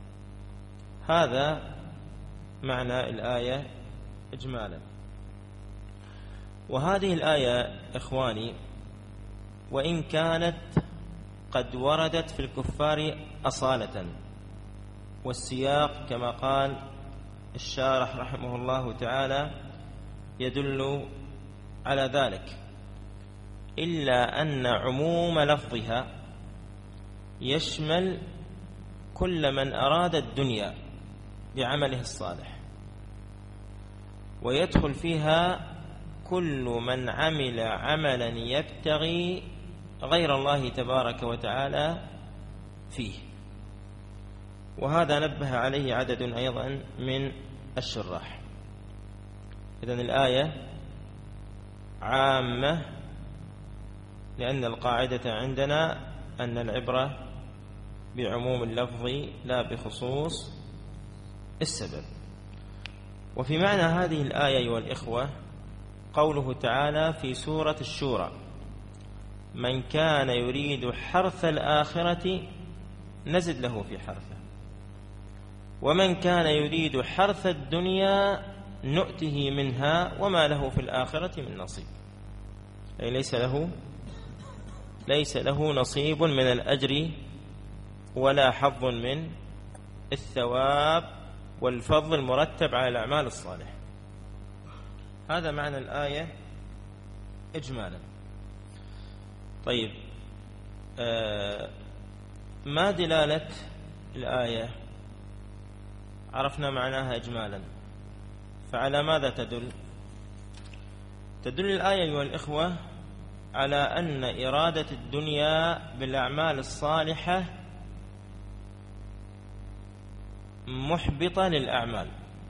هذا معنى الآية إجمالا. وهذه الآية إخواني وإن كانت قد وردت في الكفار أصالة، والسياق كما قال الشارح رحمه الله تعالى يدل على ذلك، إلا أن عموم لفظها يشمل كل من أراد الدنيا بعمله الصالح، ويدخل فيها كل من عمل عملا يبتغي غير الله تبارك وتعالى فيه. وهذا نبه عليه عدد أيضا من الشراح. إذن الآية عامة، لأن القاعدة عندنا أن العبرة بعموم اللفظ لا بخصوص السبب. وفي معنى هذه الآية أيها الإخوة قوله تعالى في سورة الشورى: من كان يريد حرث الآخرة نزد له في حرثه، ومن كان يريد حرث الدنيا نؤته منها وما له في الآخرة من نصيب. أي ليس له نصيب من الأجر ولا حظ من الثواب والفضل المرتب على الأعمال الصالحة. هذا معنى الآية إجمالا. طيب، ما دلالة الآية؟ عرفنا معناها إجمالا، فعلى ماذا تدل؟ تدل الآية أيها الإخوة على أن إرادة الدنيا بالأعمال الصالحة محبطة للأعمال.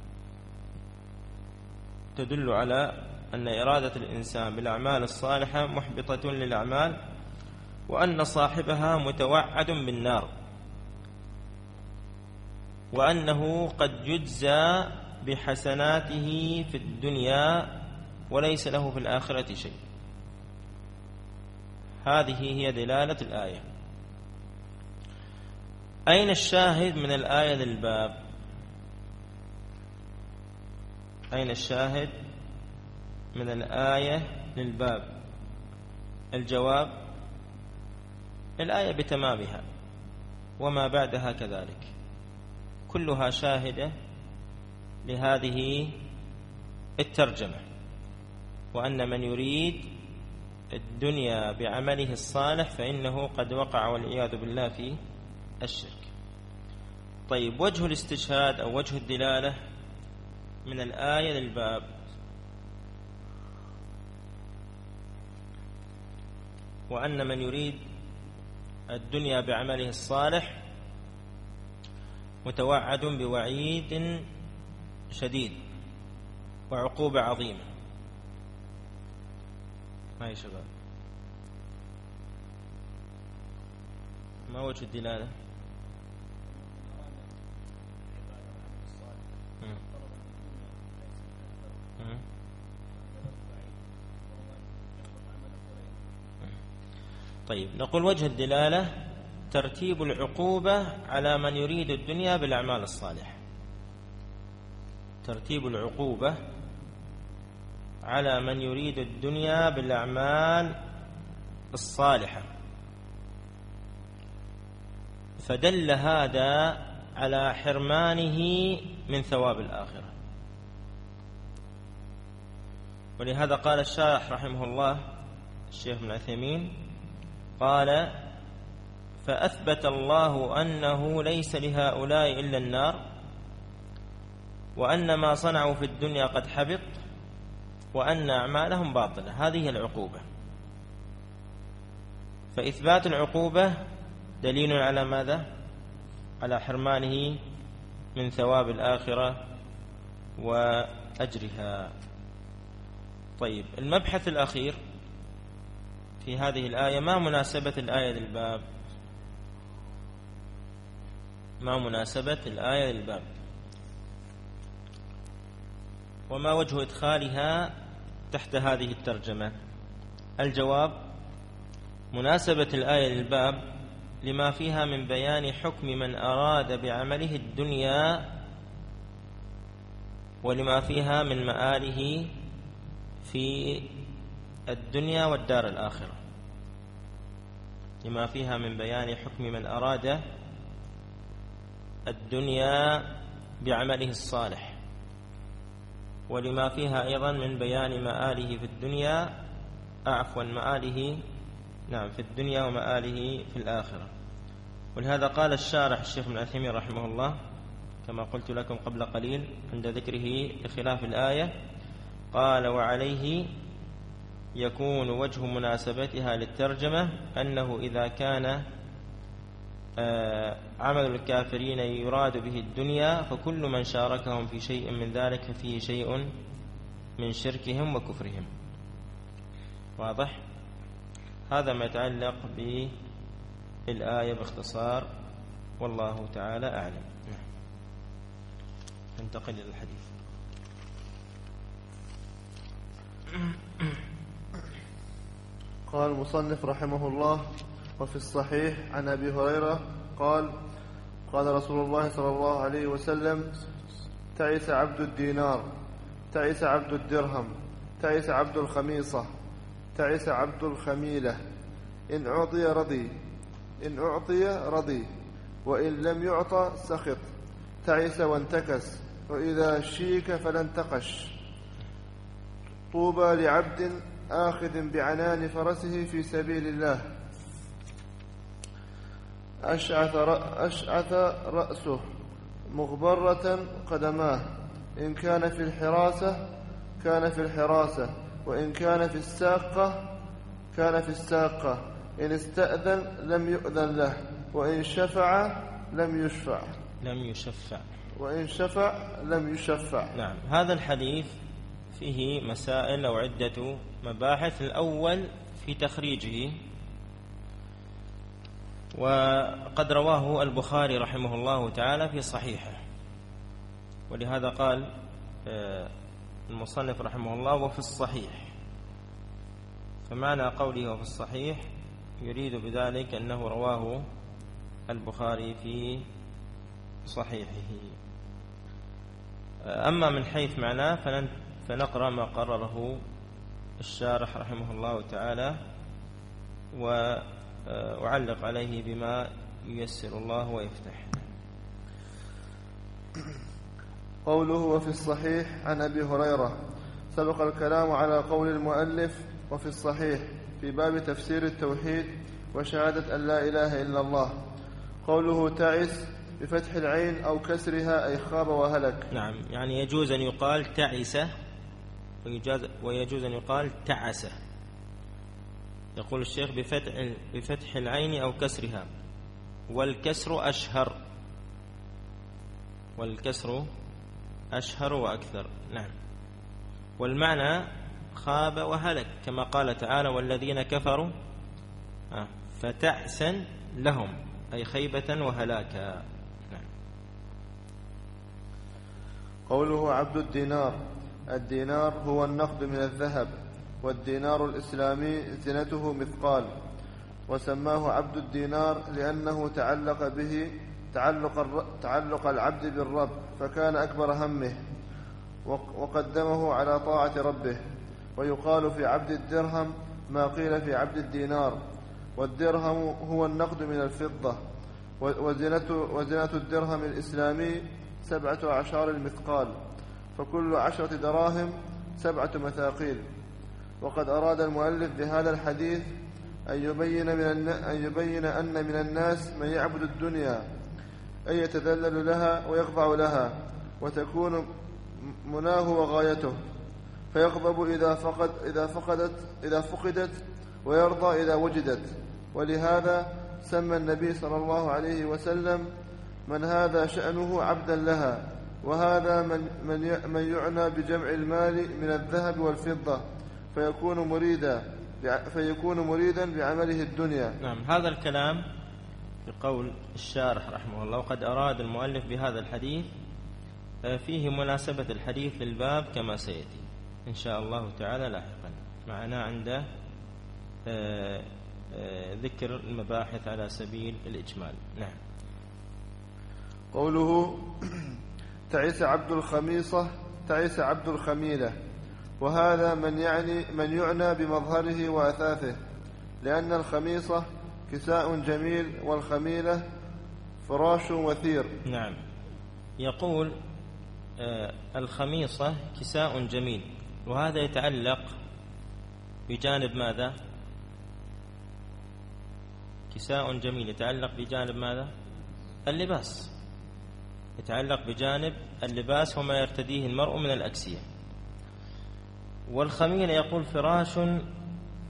تدل على أن إرادة الإنسان بالأعمال الصالحة محبطة للأعمال، وأن صاحبها متوعد بالنار، وأنه قد يجزى بحسناته في الدنيا وليس له في الآخرة شيء. هذه هي دلالة الآية. أين الشاهد من الآية للباب؟ أين الشاهد من الآية للباب؟ الجواب: الآية بتمامها وما بعدها كذلك، كلها شاهدة لهذه الترجمة، وأن من يريد الدنيا بعمله الصالح فإنه قد وقع والعياذ بالله في الشرك. طيب، وجه الاستشهاد أو وجه الدلالة من الآية للباب: وأن من يريد الدنيا بعمله الصالح متوعد بوعيد شديد وعقوبة عظيمة. ما يا شباب، ما وجه الدلالة؟ طيب، نقول وجه الدلالة ترتيب العقوبة على من يريد الدنيا بالأعمال الصالحة. ترتيب العقوبة على من يريد الدنيا بالأعمال الصالحة، فدل هذا على حرمانه من ثواب الآخرة. ولهذا قال الشارح رحمه الله الشيخ ابن عثيمين قال: فأثبت الله أنه ليس لهؤلاء إلا النار، وأن ما صنعوا في الدنيا قد حبط، وأن أعمالهم باطلة. هذه العقوبة. فإثبات العقوبة دليل على ماذا؟ على حرمانه من ثواب الآخرة وأجرها. طيب، المبحث الأخير في هذه الآية: ما مناسبة الآية للباب؟ ما مناسبة الآية للباب؟ وما وجه إدخالها تحت هذه الترجمة؟ الجواب: مناسبة الآية للباب لما فيها من بيان حكم من أراد بعمله الدنيا، ولما فيها من مآله في الدنيا والدار الآخرة. لما فيها من بيان حكم من أراد الدنيا بعمله الصالح، ولما فيها أيضا من بيان مآله في الدنيا، مآله في الدنيا ومآله في الآخرة. ولهذا قال الشارح الشيخ ابن عثيمين رحمه الله كما قلت لكم قبل قليل عند ذكره لخلاف الآية، قال: وعليه يكون وجه مناسبتها للترجمة أنه إذا كان عمل الكافرين يراد به الدنيا فكل من شاركهم في شيء من ذلك ففيه شيء من شركهم وكفرهم. واضح؟ هذا ما يتعلق بالآية باختصار، والله تعالى أعلم. ننتقل إلى الحديث. قال المصنف رحمه الله: وفي الصحيح عن أبي هريرة قال: قال رسول الله صلى الله عليه وسلم: تعس عبد الدينار، تعس عبد الدرهم، تعس عبد الخميصة، تعس عبد الخميلة، إن أعطي رضي، إن أعطي رضي، وإن لم يعطى سخط، تعس وانتكس، وإذا شيك فلا انتقش. طوبى لعبد آخذ بعنان فرسه في سبيل الله، أشعث رأسه، مغبرة قدماه، إن كان في الحراسة كان في الحراسة، وإن كان في الساقة كان في الساقة، إن استأذن لم يؤذن له، وإن شفع لم يشفع، وإن شفع لم يشفع. نعم. هذا الحديث فيه مسائل أو عدة مباحث. الأول في تخريجه، وقد رواه البخاري رحمه الله تعالى في صحيحه، ولهذا قال المصنف رحمه الله: وفي الصحيح. فمعنى قوله وفي الصحيح يريد بذلك أنه رواه البخاري في صحيحه. أما من حيث معناه فنقرأ ما قرره الشارح رحمه الله تعالى، وأعلق عليه بما ييسر الله ويفتح. قوله وفي الصحيح عن أبي هريرة، سبق الكلام على قول المؤلف وفي الصحيح في باب تفسير التوحيد وشهادة أن لا إله إلا الله. قوله تعس بفتح العين أو كسرها أي خاب وهلك. نعم، يعني يجوز أن يقال تعس ويجوز أن يقال تعس. يقول الشيخ بفتح العين أو كسرها، والكسر أشهر وأكثر. نعم. والمعنى خاب وهلك، كما قال تعالى: والذين كفروا فتعسا لهم، أي خيبة وهلاكا. نعم. قوله عبد الدينار، الدينار هو النقد من الذهب، والدينار الإسلامي زنته مثقال، وسماه عبد الدينار لأنه تعلق به تعلق العبد بالرب، فكان أكبر همه وقدمه على طاعة ربه. ويقال في عبد الدرهم ما قيل في عبد الدينار، والدرهم هو النقد من الفضة، وزنة الدرهم الإسلامي 17 المثقال، فكل 10 دراهم 7 مثاقيل. وقد أراد المؤلف بهذا الحديث أن يبين أن من الناس من يعبد الدنيا، أي يتذلل لها ويخضع لها، وتكون مناه وغايته، فيغضب إذا فقدت ويرضى إذا وجدت. ولهذا سمى النبي صلى الله عليه وسلم من هذا شأنه عبدا لها، وهذا من يعنى بجمع المال من الذهب والفضة، فيكون مريدا بعمله الدنيا. نعم. هذا الكلام بقول الشارح رحمه الله، وقد أراد المؤلف بهذا الحديث فيه مناسبة الحديث للباب كما سيأتي إن شاء الله تعالى لاحقا معنا عند ذكر المباحث على سبيل الإجمال. نعم. قوله تعس عبد الخميصة، تعس عبد الخميلة، وهذا من يعنى بمظهره وأثاثه، لأن الخميصة كساء جميل، والخميلة فراش وثير. نعم. يقول الخميصة كساء جميل، وهذا يتعلق بجانب ماذا؟ كساء جميل يتعلق بجانب ماذا؟ اللباس، يتعلق بجانب اللباس وما يرتديه المرء من الأكسية. والخميلة يقول فراش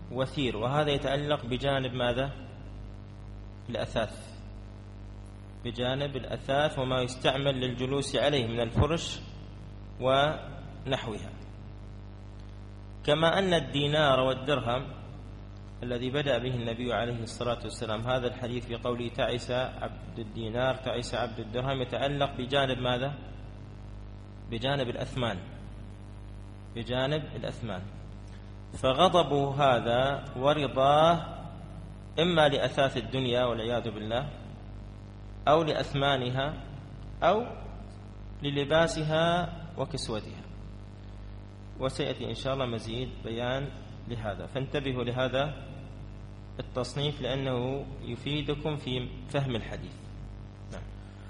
وثير، وهذا يتعلق بجانب ماذا؟ الأثاث، بجانب الأثاث وما يستعمل للجلوس عليه من الفرش ونحوها. كما أن الدينار والدرهم الذي بدأ به النبي عليه الصلاة والسلام هذا الحديث في قوله تعس عبد الدينار تعس عبد الدرهم يتعلق بجانب ماذا؟ بجانب الأثمان، بجانب الأثمان. فغضبه هذا ورضاه إما لأثاث الدنيا والعياذ بالله، أو لأثمانها، أو للباسها وكسوتها، وسيأتي إن شاء الله مزيد بيان لهذا. فانتبهوا لهذا التصنيف لأنه يفيدكم في فهم الحديث. نعم.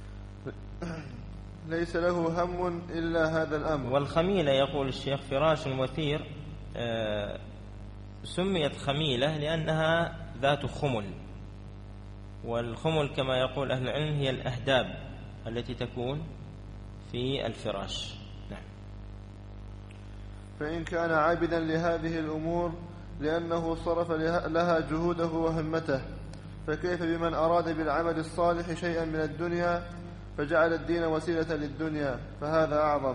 ليس له هم إلا هذا الأمر. والخميلة يقول الشيخ فراش وثير سميت خميلة لأنها ذات خمل، والخمل كما يقول أهل العلم هي الأهداب التي تكون في الفراش. نعم. فإن كان عابدا لهذه الأمور لأنه صرف لها جهوده وهمته، فكيف بمن أراد بالعمل الصالح شيئا من الدنيا فجعل الدين وسيلة للدنيا؟ فهذا أعظم.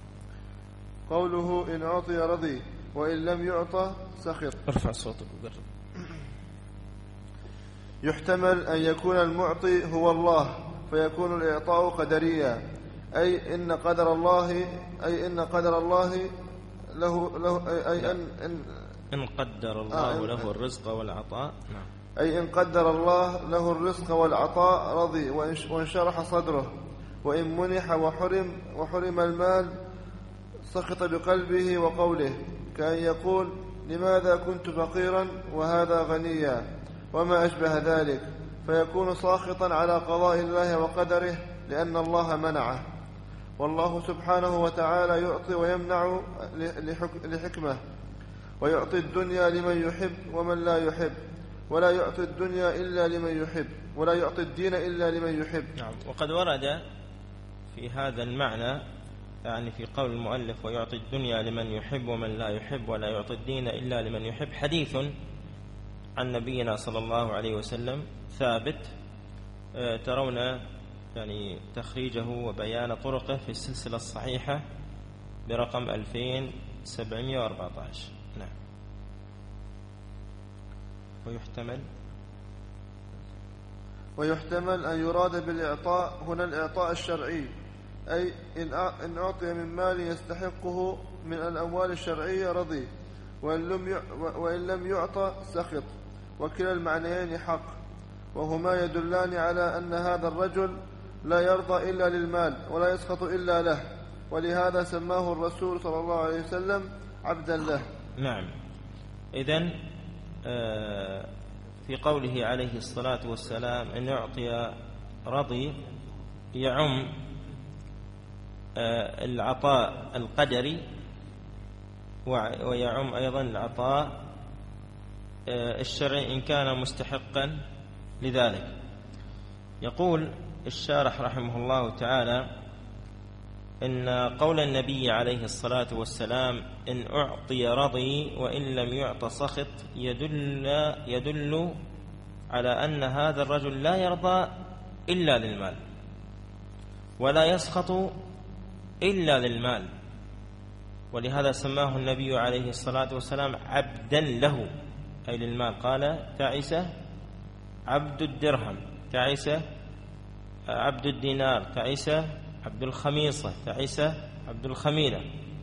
قوله إن أعطي رضي وإن لم يعطى سخط. ارفع صوتك وقرب. يحتمل أن يكون المعطي هو الله فيكون الإعطاء قدريا، أي إن قدر الله له إن قدر الله له الرزق والعطاء. نعم. أي إن قدر الله له الرزق والعطاء رضي وانشرح صدره، وإن منح وحرم المال سقط بقلبه وقوله، كأن يقول لماذا كنت فقيرا وهذا غنيا وما أشبه ذلك، فيكون ساخطا على قضاء الله وقدره لأن الله منعه. والله سبحانه وتعالى يعطي ويمنع لحكمة، ويعطي الدنيا لمن يحب ومن لا يحب، ولا يعطي الدنيا إلا لمن يحب، ولا يعطي الدين إلا لمن يحب. نعم. وقد ورد في هذا المعنى يعني في قول المؤلف ويعطي الدنيا لمن يحب ومن لا يحب ولا يعطي الدين إلا لمن يحب حديث عن نبينا صلى الله عليه وسلم ثابت، ترون يعني تخريجه وبيان طرقه في السلسلة الصحيحة برقم 2714. نعم. ويحتمل أن يراد بالإعطاء هنا الإعطاء الشرعي، أي إن أعطي من مال يستحقه من الأموال الشرعية رضي، وإن لم يعطى سخط، وكلا المعنيين حق، وهما يدلان على أن هذا الرجل لا يرضى إلا للمال ولا يسخط إلا له، ولهذا سماه الرسول صلى الله عليه وسلم عبدا له. نعم. إذن في قوله عليه الصلاة والسلام إن أعطي رضي يعم العطاء القدري ويعم أيضا العطاء الشرعي إن كان مستحقا لذلك. يقول الشارح رحمه الله تعالى إن قول النبي عليه الصلاة والسلام إن أعطي رضي وإن لم يعط سخط يدل على أن هذا الرجل لا يرضى إلا للمال ولا يسخط إلا للمال، ولهذا سماه النبي عليه الصلاة والسلام عبدا له أي للمال. قال تعس عبد الدرهم، تعس عبد الدينار، تعس عبد الخميصة، تعس عبد الخميلة.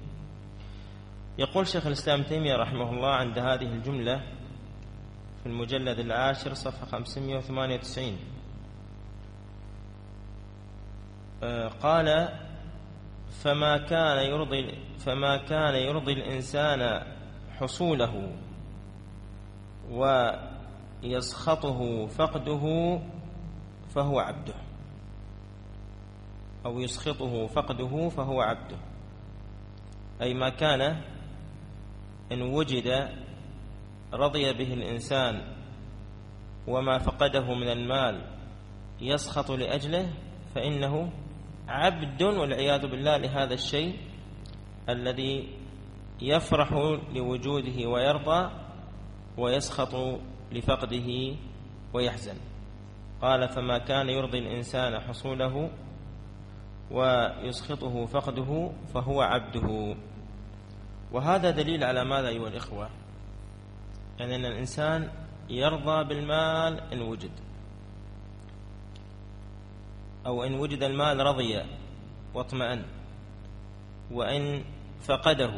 يقول شيخ الإسلام تيمية رحمه الله عند هذه الجملة في المجلد 10 صفحة 598 قال فما كان يرضي الإنسان حصوله ويسخطه فقده فهو عبده، أو يسخطه فقده فهو عبده، أي ما كان إن وجد رضي به الإنسان وما فقده من المال يسخط لأجله فإنه عبد والعياذ بالله لهذا الشيء الذي يفرح لوجوده ويرضى ويسخط لفقده ويحزن. قال: فما كان يرضي الإنسان حصوله ويسخطه فقده فهو عبده. وهذا دليل على ماذا أيها الإخوة؟ يعني أن الإنسان يرضى بالمال إن وجد، أو إن وجد المال رضي واطمأن، وإن فقده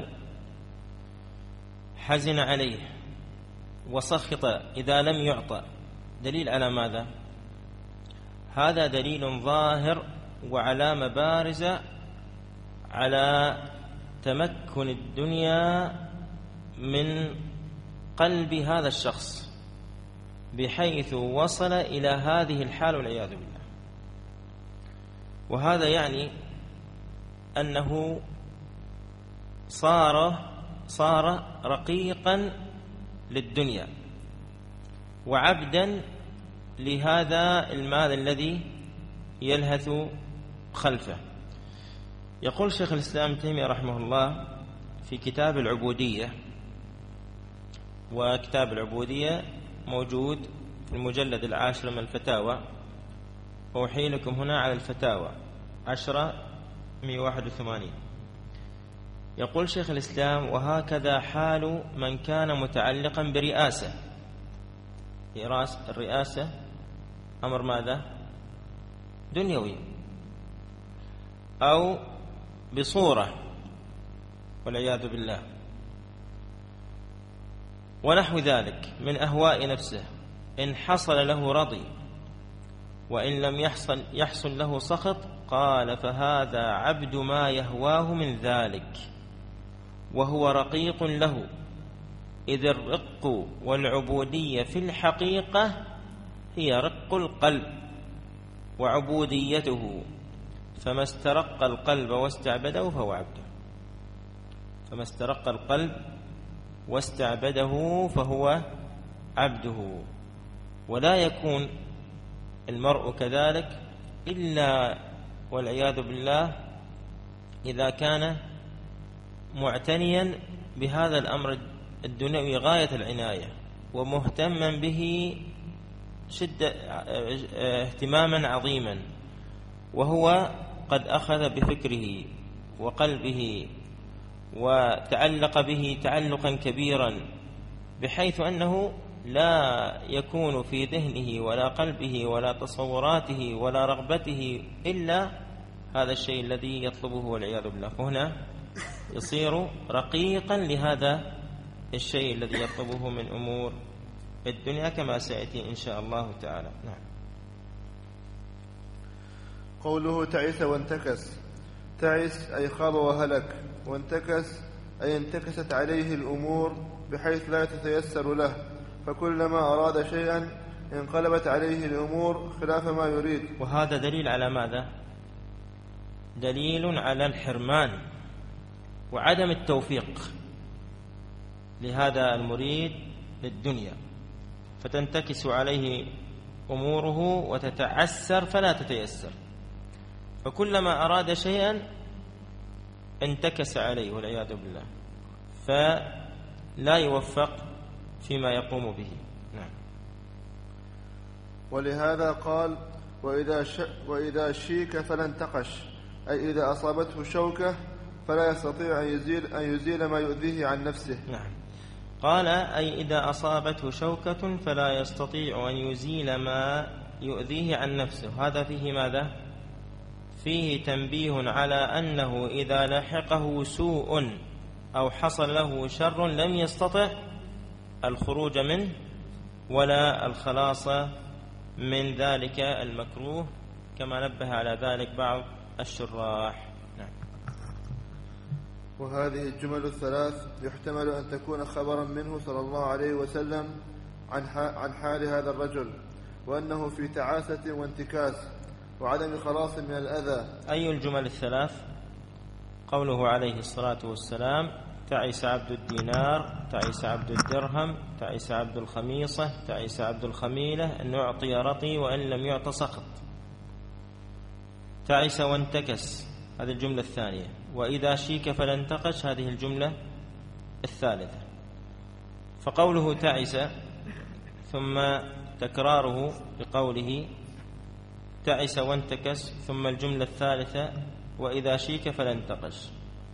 حزن عليه وسخط إذا لم يعطى. دليل على ماذا؟ هذا دليل ظاهر وعلامة بارزة على تمكن الدنيا من قلب هذا الشخص، بحيث وصل إلى هذه الحال والعياذ بالله. وهذا يعني أنه صار رقيقا للدنيا وعبدا لهذا المال الذي يلهث خلفه. يقول شيخ الإسلام ابن تيمية رحمه الله في كتاب العبودية، وكتاب العبودية موجود في المجلد 10 من الفتاوى، وأحيلكم هنا على الفتاوى 10/181. يقول شيخ الإسلام: وهكذا حال من كان متعلقا برئاسة. الرئاسة أمر ماذا؟ دنيوي، أو بصورة والعياذ بالله، ونحو ذلك من أهواء نفسه. إن حصل له رضي، وإن لم يحصل له سخط. قال: فهذا عبد ما يهواه من ذلك، وهو رقيق له، إذ الرق والعبودية في الحقيقة هي رق القلب وعبوديته، فما استرق القلب واستعبده فهو عبده. فما استرق القلب واستعبده فهو عبده. ولا يكون المرء كذلك إلا والعياذ بالله إذا كان معتنيا بهذا الأمر الدنيوي غاية العناية، ومهتما به اهتماما عظيما، وهو قد أخذ بفكره وقلبه وتعلق به تعلقا كبيرا، بحيث أنه لا يكون في ذهنه ولا قلبه ولا تصوراته ولا رغبته إلا هذا الشيء الذي يطلبه والعياذ بالله. فهنا يصير رقيقا لهذا الشيء الذي يطلبه من أمور الدنيا، كما سيأتي إن شاء الله تعالى. نعم. قوله: تعس وانتكس. تعس أي خاب وهلك، وانتكس أي انتكست عليه الأمور بحيث لا تتيسر له، فكلما أراد شيئا انقلبت عليه الأمور خلاف ما يريد. وهذا دليل على ماذا؟ دليل على الحرمان وعدم التوفيق لهذا المريد للدنيا، فتنتكس عليه أموره وتتعسر فلا تتيسر، فكلما أراد شيئا انتكس عليه والعياذ بالله، فلا يوفق فيما يقوم به. نعم. ولهذا قال: وإذا شيك فلا انتقش، أي إذا أصابته شوكة فلا يستطيع أن يزيل ما يؤذيه عن نفسه. نعم. قال: أي إذا أصابته شوكة فلا يستطيع أن يزيل ما يؤذيه عن نفسه. هذا فيه ماذا؟ فيه تنبيه على أنه إذا لحقه سوء أو حصل له شر لم يستطع الخروج منه ولا الخلاص من ذلك المكروه، كما نبه على ذلك بعض الشراح. نعم. وهذه الجمل الثلاث يحتمل أن تكون خبرا منه صلى الله عليه وسلم عن حال هذا الرجل، وأنه في تعاسة وانتكاس وعدم خلاص من الأذى. أي الجمل الثلاث؟ قوله عليه الصلاة والسلام: تعس عبد الدينار، تعس عبد الدرهم، تعس عبد الخميصة، تعس عبد الخميلة، أن يعطي رطي وأن لم يعط سقط. تعس وانتكس، هذه الجملة الثانية. وإذا شيك فلا انتقش، هذه الجملة الثالثة. فقوله تعس ثم تكراره بقوله تعس وانتكس، ثم الجملة الثالثة وإذا شيك فلا انتقش،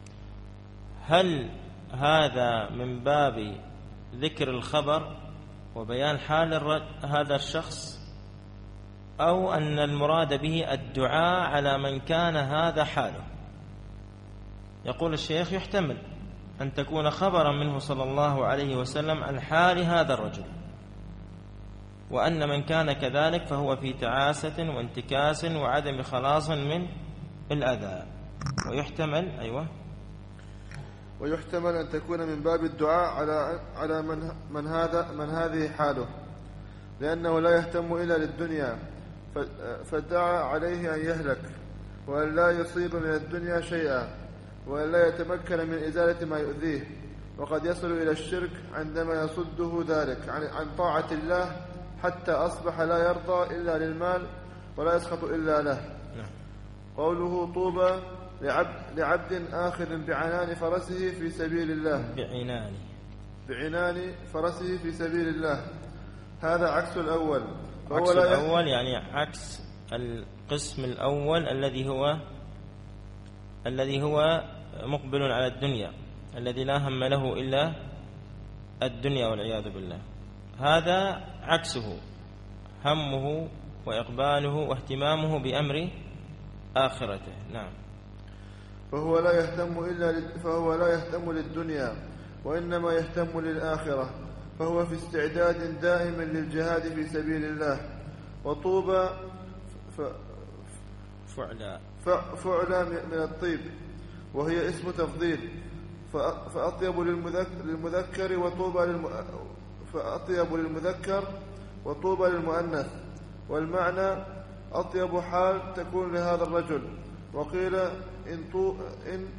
هل هذا من باب ذكر الخبر وبيان حال هذا الشخص، أو أن المراد به الدعاء على من كان هذا حاله؟ يقول الشيخ يحتمل أن تكون خبرا منه صلى الله عليه وسلم عن حال هذا الرجل، وأن من كان كذلك فهو في تعاسة وانتكاس وعدم خلاص من الأذى. ويحتمل ويحتمل أن تكون من باب الدعاء على من هذه حاله، لأنه لا يهتم إلا للدنيا، فادعى عليه أن يهلك وأن لا يصيب من الدنيا شيئا، وأن لا يتمكن من إزالة ما يؤذيه، وقد يصل إلى الشرك عندما يصده ذلك عن طاعة الله، حتى أصبح لا يرضى إلا للمال ولا يسخط إلا له. قوله طوبى لعبد آخذ بعنان فرسه في سبيل الله، بعنان فرسه في سبيل الله، هذا عكس الأول. عكس الأول يعني عكس القسم الأول الذي هو مقبل على الدنيا، الذي لا هم له إلا الدنيا والعياذ بالله. هذا عكسه، همه وإقباله واهتمامه بأمر آخرته. نعم. فهو لا يهتم للدنيا، وإنما يهتم للآخرة، فهو في استعداد دائم للجهاد في سبيل الله. وطوبى فعلى من الطيب، وهي اسم تفضيل، فأطيب للمذكر وطوبى للمؤنث، والمعنى أطيب حال تكون لهذا الرجل. وقيل إن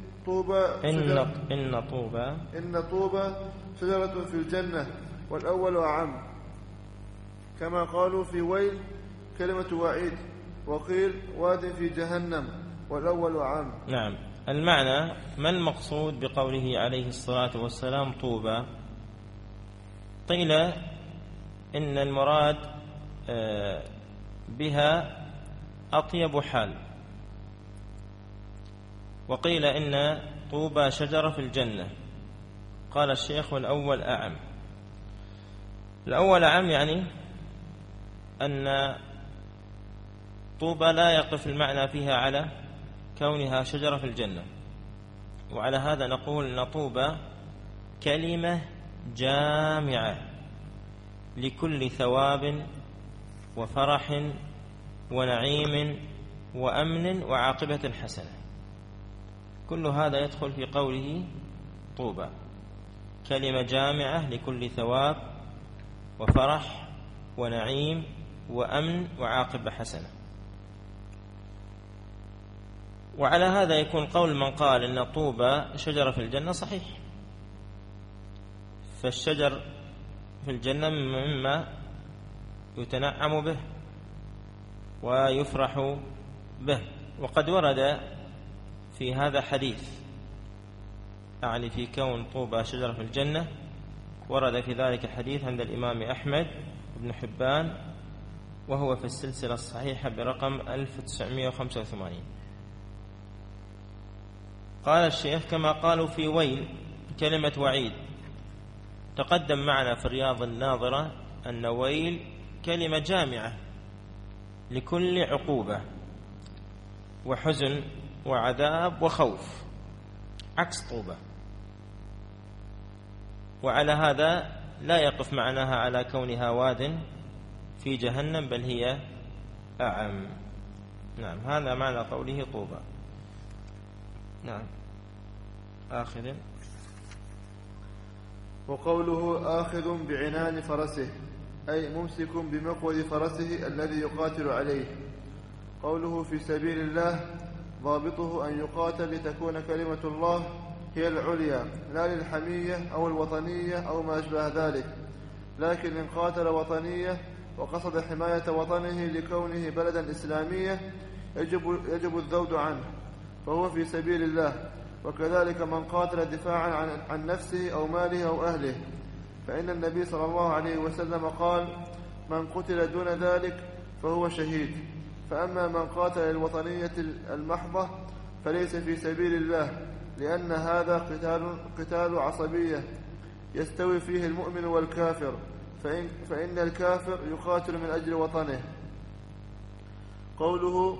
طوبى شجرة في الجنة، والأول أعم، كما قالوا في ويل كلمة وعيد، وقيل واد في جهنم، والأول أعم. نعم. المعنى ما المقصود بقوله عليه الصلاة والسلام طوبى؟ قيل إن المراد بها أطيب حال، وقيل إن طوبى شجرة في الجنة. قال الشيخ والأول أعم. الأول أعم يعني أن طوبى لا يقف المعنى فيها على كونها شجرة في الجنة، وعلى هذا نقول أن طوبى كلمة جامعة لكل ثواب وفرح ونعيم وأمن وعاقبة حسنة. كل هذا يدخل في قوله طوبى، كلمة جامعة لكل ثواب وفرح ونعيم وأمن وعاقبة حسنة. وعلى هذا يكون قول من قال إن طوبى شجرة في الجنة صحيح، فالشجر في الجنة مما يتنعم به ويفرح به. وقد ورد في هذا حديث يعني في كون طوبى شجرة في الجنة، ورد في ذلك الحديث عند الإمام أحمد بن حبان، وهو في السلسلة الصحيحة برقم 1985. قال الشيخ كما قالوا في ويل كلمة وعيد. تقدم معنا في رياض الناظرة أن ويل كلمة جامعة لكل عقوبة وحزن وعذاب وخوف، عكس طوبى. وعلى هذا لا يقف معناها على كونها واد في جهنم، بل هي أعم. نعم، هذا معنى قوله طوبى. نعم. آخذ. وقوله آخذ بعنان فرسه، أي ممسك بمقود فرسه الذي يقاتل عليه. قوله في سبيل الله ضابطه أن يقاتل لتكون كلمة الله هي العليا، لا للحمية أو الوطنية أو ما أشبه ذلك، لكن إن قاتل وطنية وقصد حماية وطنه لكونه بلدا إسلامية يجب الذود عنه، فهو في سبيل الله. وكذلك من قاتل دفاعا عن نفسه أو ماله أو أهله، فإن النبي صلى الله عليه وسلم قال: من قتل دون ذلك فهو شهيد. فأما من قاتل للوطنية المحضة فليس في سبيل الله، لأن هذا قتال عصبية يستوي فيه المؤمن والكافر، فإن الكافر يقاتل من أجل وطنه. قوله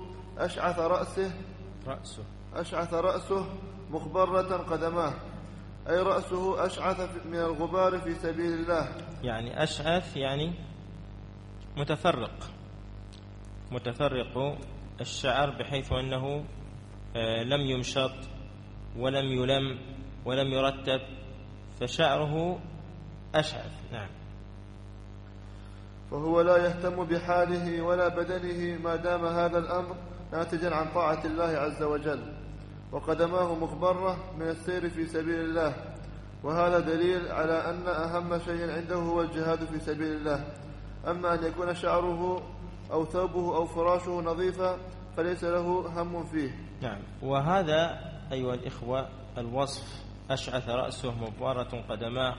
أشعث رأسه مخبرة قدماه، أي رأسه أشعث من الغبار في سبيل الله. يعني أشعث يعني متفرق الشعر، بحيث أنه لم يمشط ولم يلم ولم يرتب، فشعره أشعث. نعم. فهو لا يهتم بحاله ولا بدنه ما دام هذا الأمر ناتجا عن طاعة الله عز وجل، وقدماه مخبرة من السير في سبيل الله، وهذا دليل على أن أهم شيء عنده هو الجهاد في سبيل الله. أما أن يكون شعره أو ثوبه أو فراشه نظيفا فليس له هم فيه. نعم. وهذا أيها الإخوة الوصف أشعث رأسه مخبرة قدماه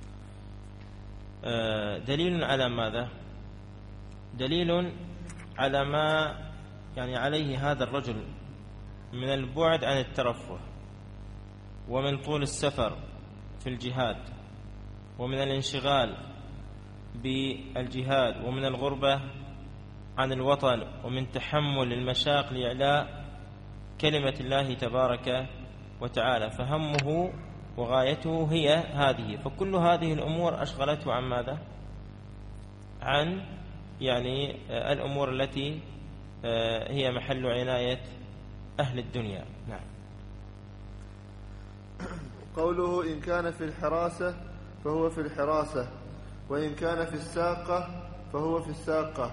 دليل على ماذا؟ دليل على ما يعني عليه هذا الرجل من البعد عن الترفه، ومن طول السفر في الجهاد، ومن الانشغال بالجهاد، ومن الغربة عن الوطن، ومن تحمل المشاق لإعلاء كلمة الله تبارك وتعالى. فهمه وغايته هي هذه، فكل هذه الأمور أشغلته عن ماذا؟ عن يعني الأمور التي هي محل عناية أهل الدنيا. نعم. قوله إن كان في الحراسة فهو في الحراسة، وإن كان في الساقة فهو في الساقة.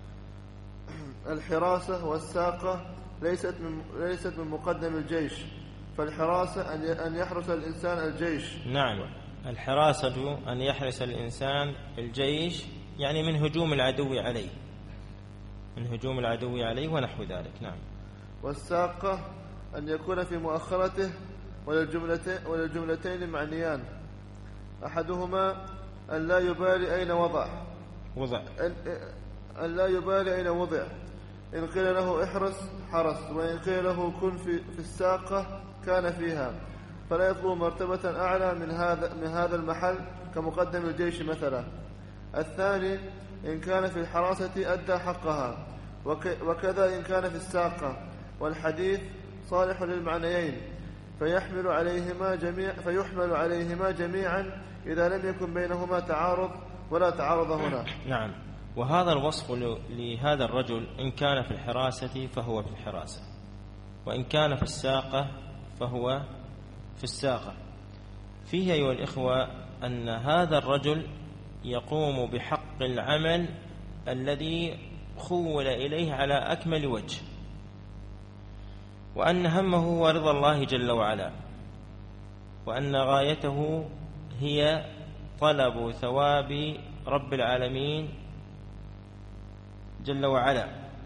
الحراسة والساقة ليست من مقدم الجيش، فالحراسة أن يحرس الإنسان الجيش. نعم. الحراسة أن يحرس الإنسان الجيش، يعني من هجوم العدو عليه، ونحو ذلك. نعم. والساقة أن يكون في مؤخرته، وللجملتين معنيان: أحدهما أن لا يبالي أين وضع. إن قيل له احرس حرس، وإن قيل له كن في الساقة كان فيها، فلا يطلب مرتبة أعلى من هذا المحل كمقدم الجيش مثلا. الثاني إن كان في الحراسة أدى حقها، وكذا إن كان في الساقة. والحديث صالح للمعنيين، فيحمل عليهما جميعا إذا لم يكن بينهما تعارض، ولا تعارض هنا. نعم. وهذا الوصف لهذا الرجل: إن كان في الحراسة فهو في الحراسة، وإن كان في الساقة فهو في الساقة، فيه أيها الإخوة أن هذا الرجل يقوم بحق العمل الذي خول إليه على أكمل وجه، وأن همه هو رضا الله جل وعلا، وأن غايته هي طلب ثواب رب العالمين جل وعلا،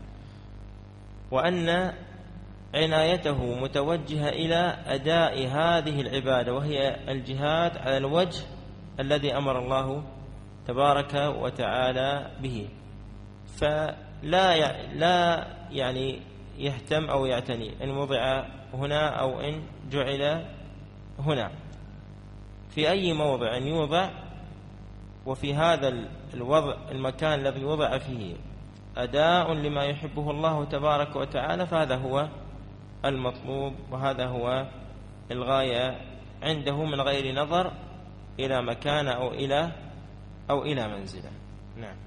وأن عنايته متوجهة إلى أداء هذه العبادة، وهي الجهاد على الوجه الذي أمر الله تبارك وتعالى به. فلا يعني يهتم أو يعتني إن وضع هنا أو إن جعل هنا، في أي موضع يوضع، وفي هذا الوضع المكان الذي وضع فيه أداء لما يحبه الله تبارك وتعالى، فهذا هو المطلوب، وهذا هو الغاية عنده، من غير نظر إلى مكان أو إلى منزله. نعم.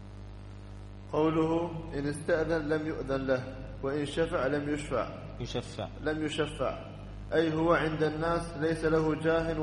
قوله إن استأذن لم يؤذن له، وإن شفع لم يشفع، أي هو عند الناس ليس له جاه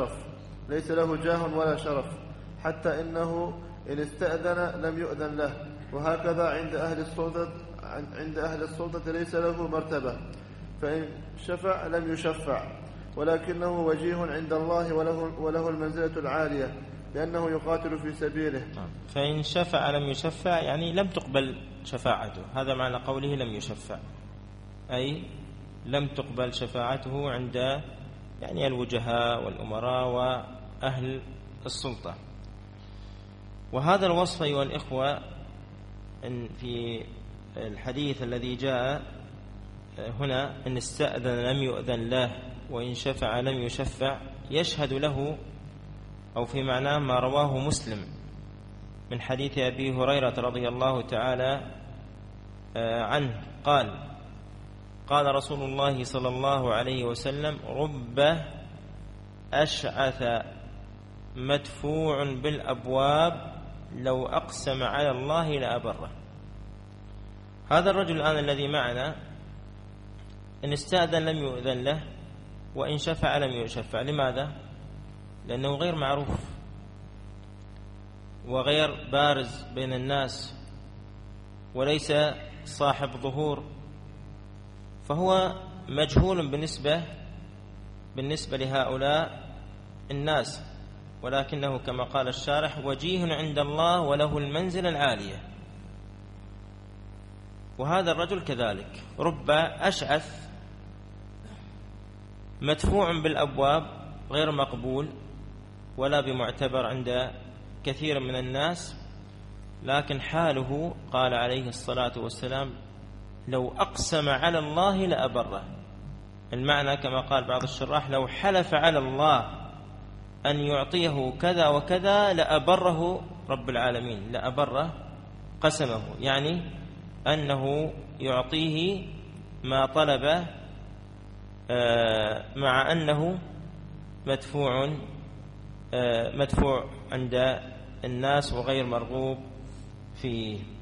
ولا شرف، حتى إنه إن استأذن لم يؤذن له، وهكذا عند أهل السلطة ليس له مرتبة، فإن شفع لم يشفع، ولكنه وجيه عند الله وله المنزلة العالية، لأنه يقاتل في سبيله. فإن شفع لم يشفع يعني لم تقبل شفاعته، هذا معنى قوله لم يشفع، أي لم تقبل شفاعته عند يعني الوجهاء والأمراء وأهل السلطة. وهذا الوصف أيها الإخوة في الحديث الذي جاء هنا إن استأذن لم يؤذن له وإن شفع لم يشفع يشهد له أو في معناه ما رواه مسلم من حديث أبي هريرة رضي الله تعالى عنه قال رسول الله صلى الله عليه وسلم رب أشعث مدفوع بالأبواب لو أقسم على الله لأبره. هذا الرجل الآن الذي معنا إن استأذن لم يؤذن له وإن شفع لم يشفع. لماذا؟ لأنه غير معروف وغير بارز بين الناس وليس صاحب ظهور، فهو مجهول بالنسبة لهؤلاء الناس، ولكنه كما قال الشارح وجيه عند الله وله المنزلة العالية. وهذا الرجل كذلك رب أشعث مدفوع بالأبواب غير مقبول ولا بمعتبر عند كثير من الناس، لكن حاله قال عليه الصلاة والسلام لو أقسم على الله لأبره. المعنى كما قال بعض الشراح لو حلف على الله أن يعطيه كذا وكذا لأبره رب العالمين، لأبره قسمه، يعني أنه يعطيه ما طلب مع أنه مدفوع عند الناس وغير مرغوب فيه.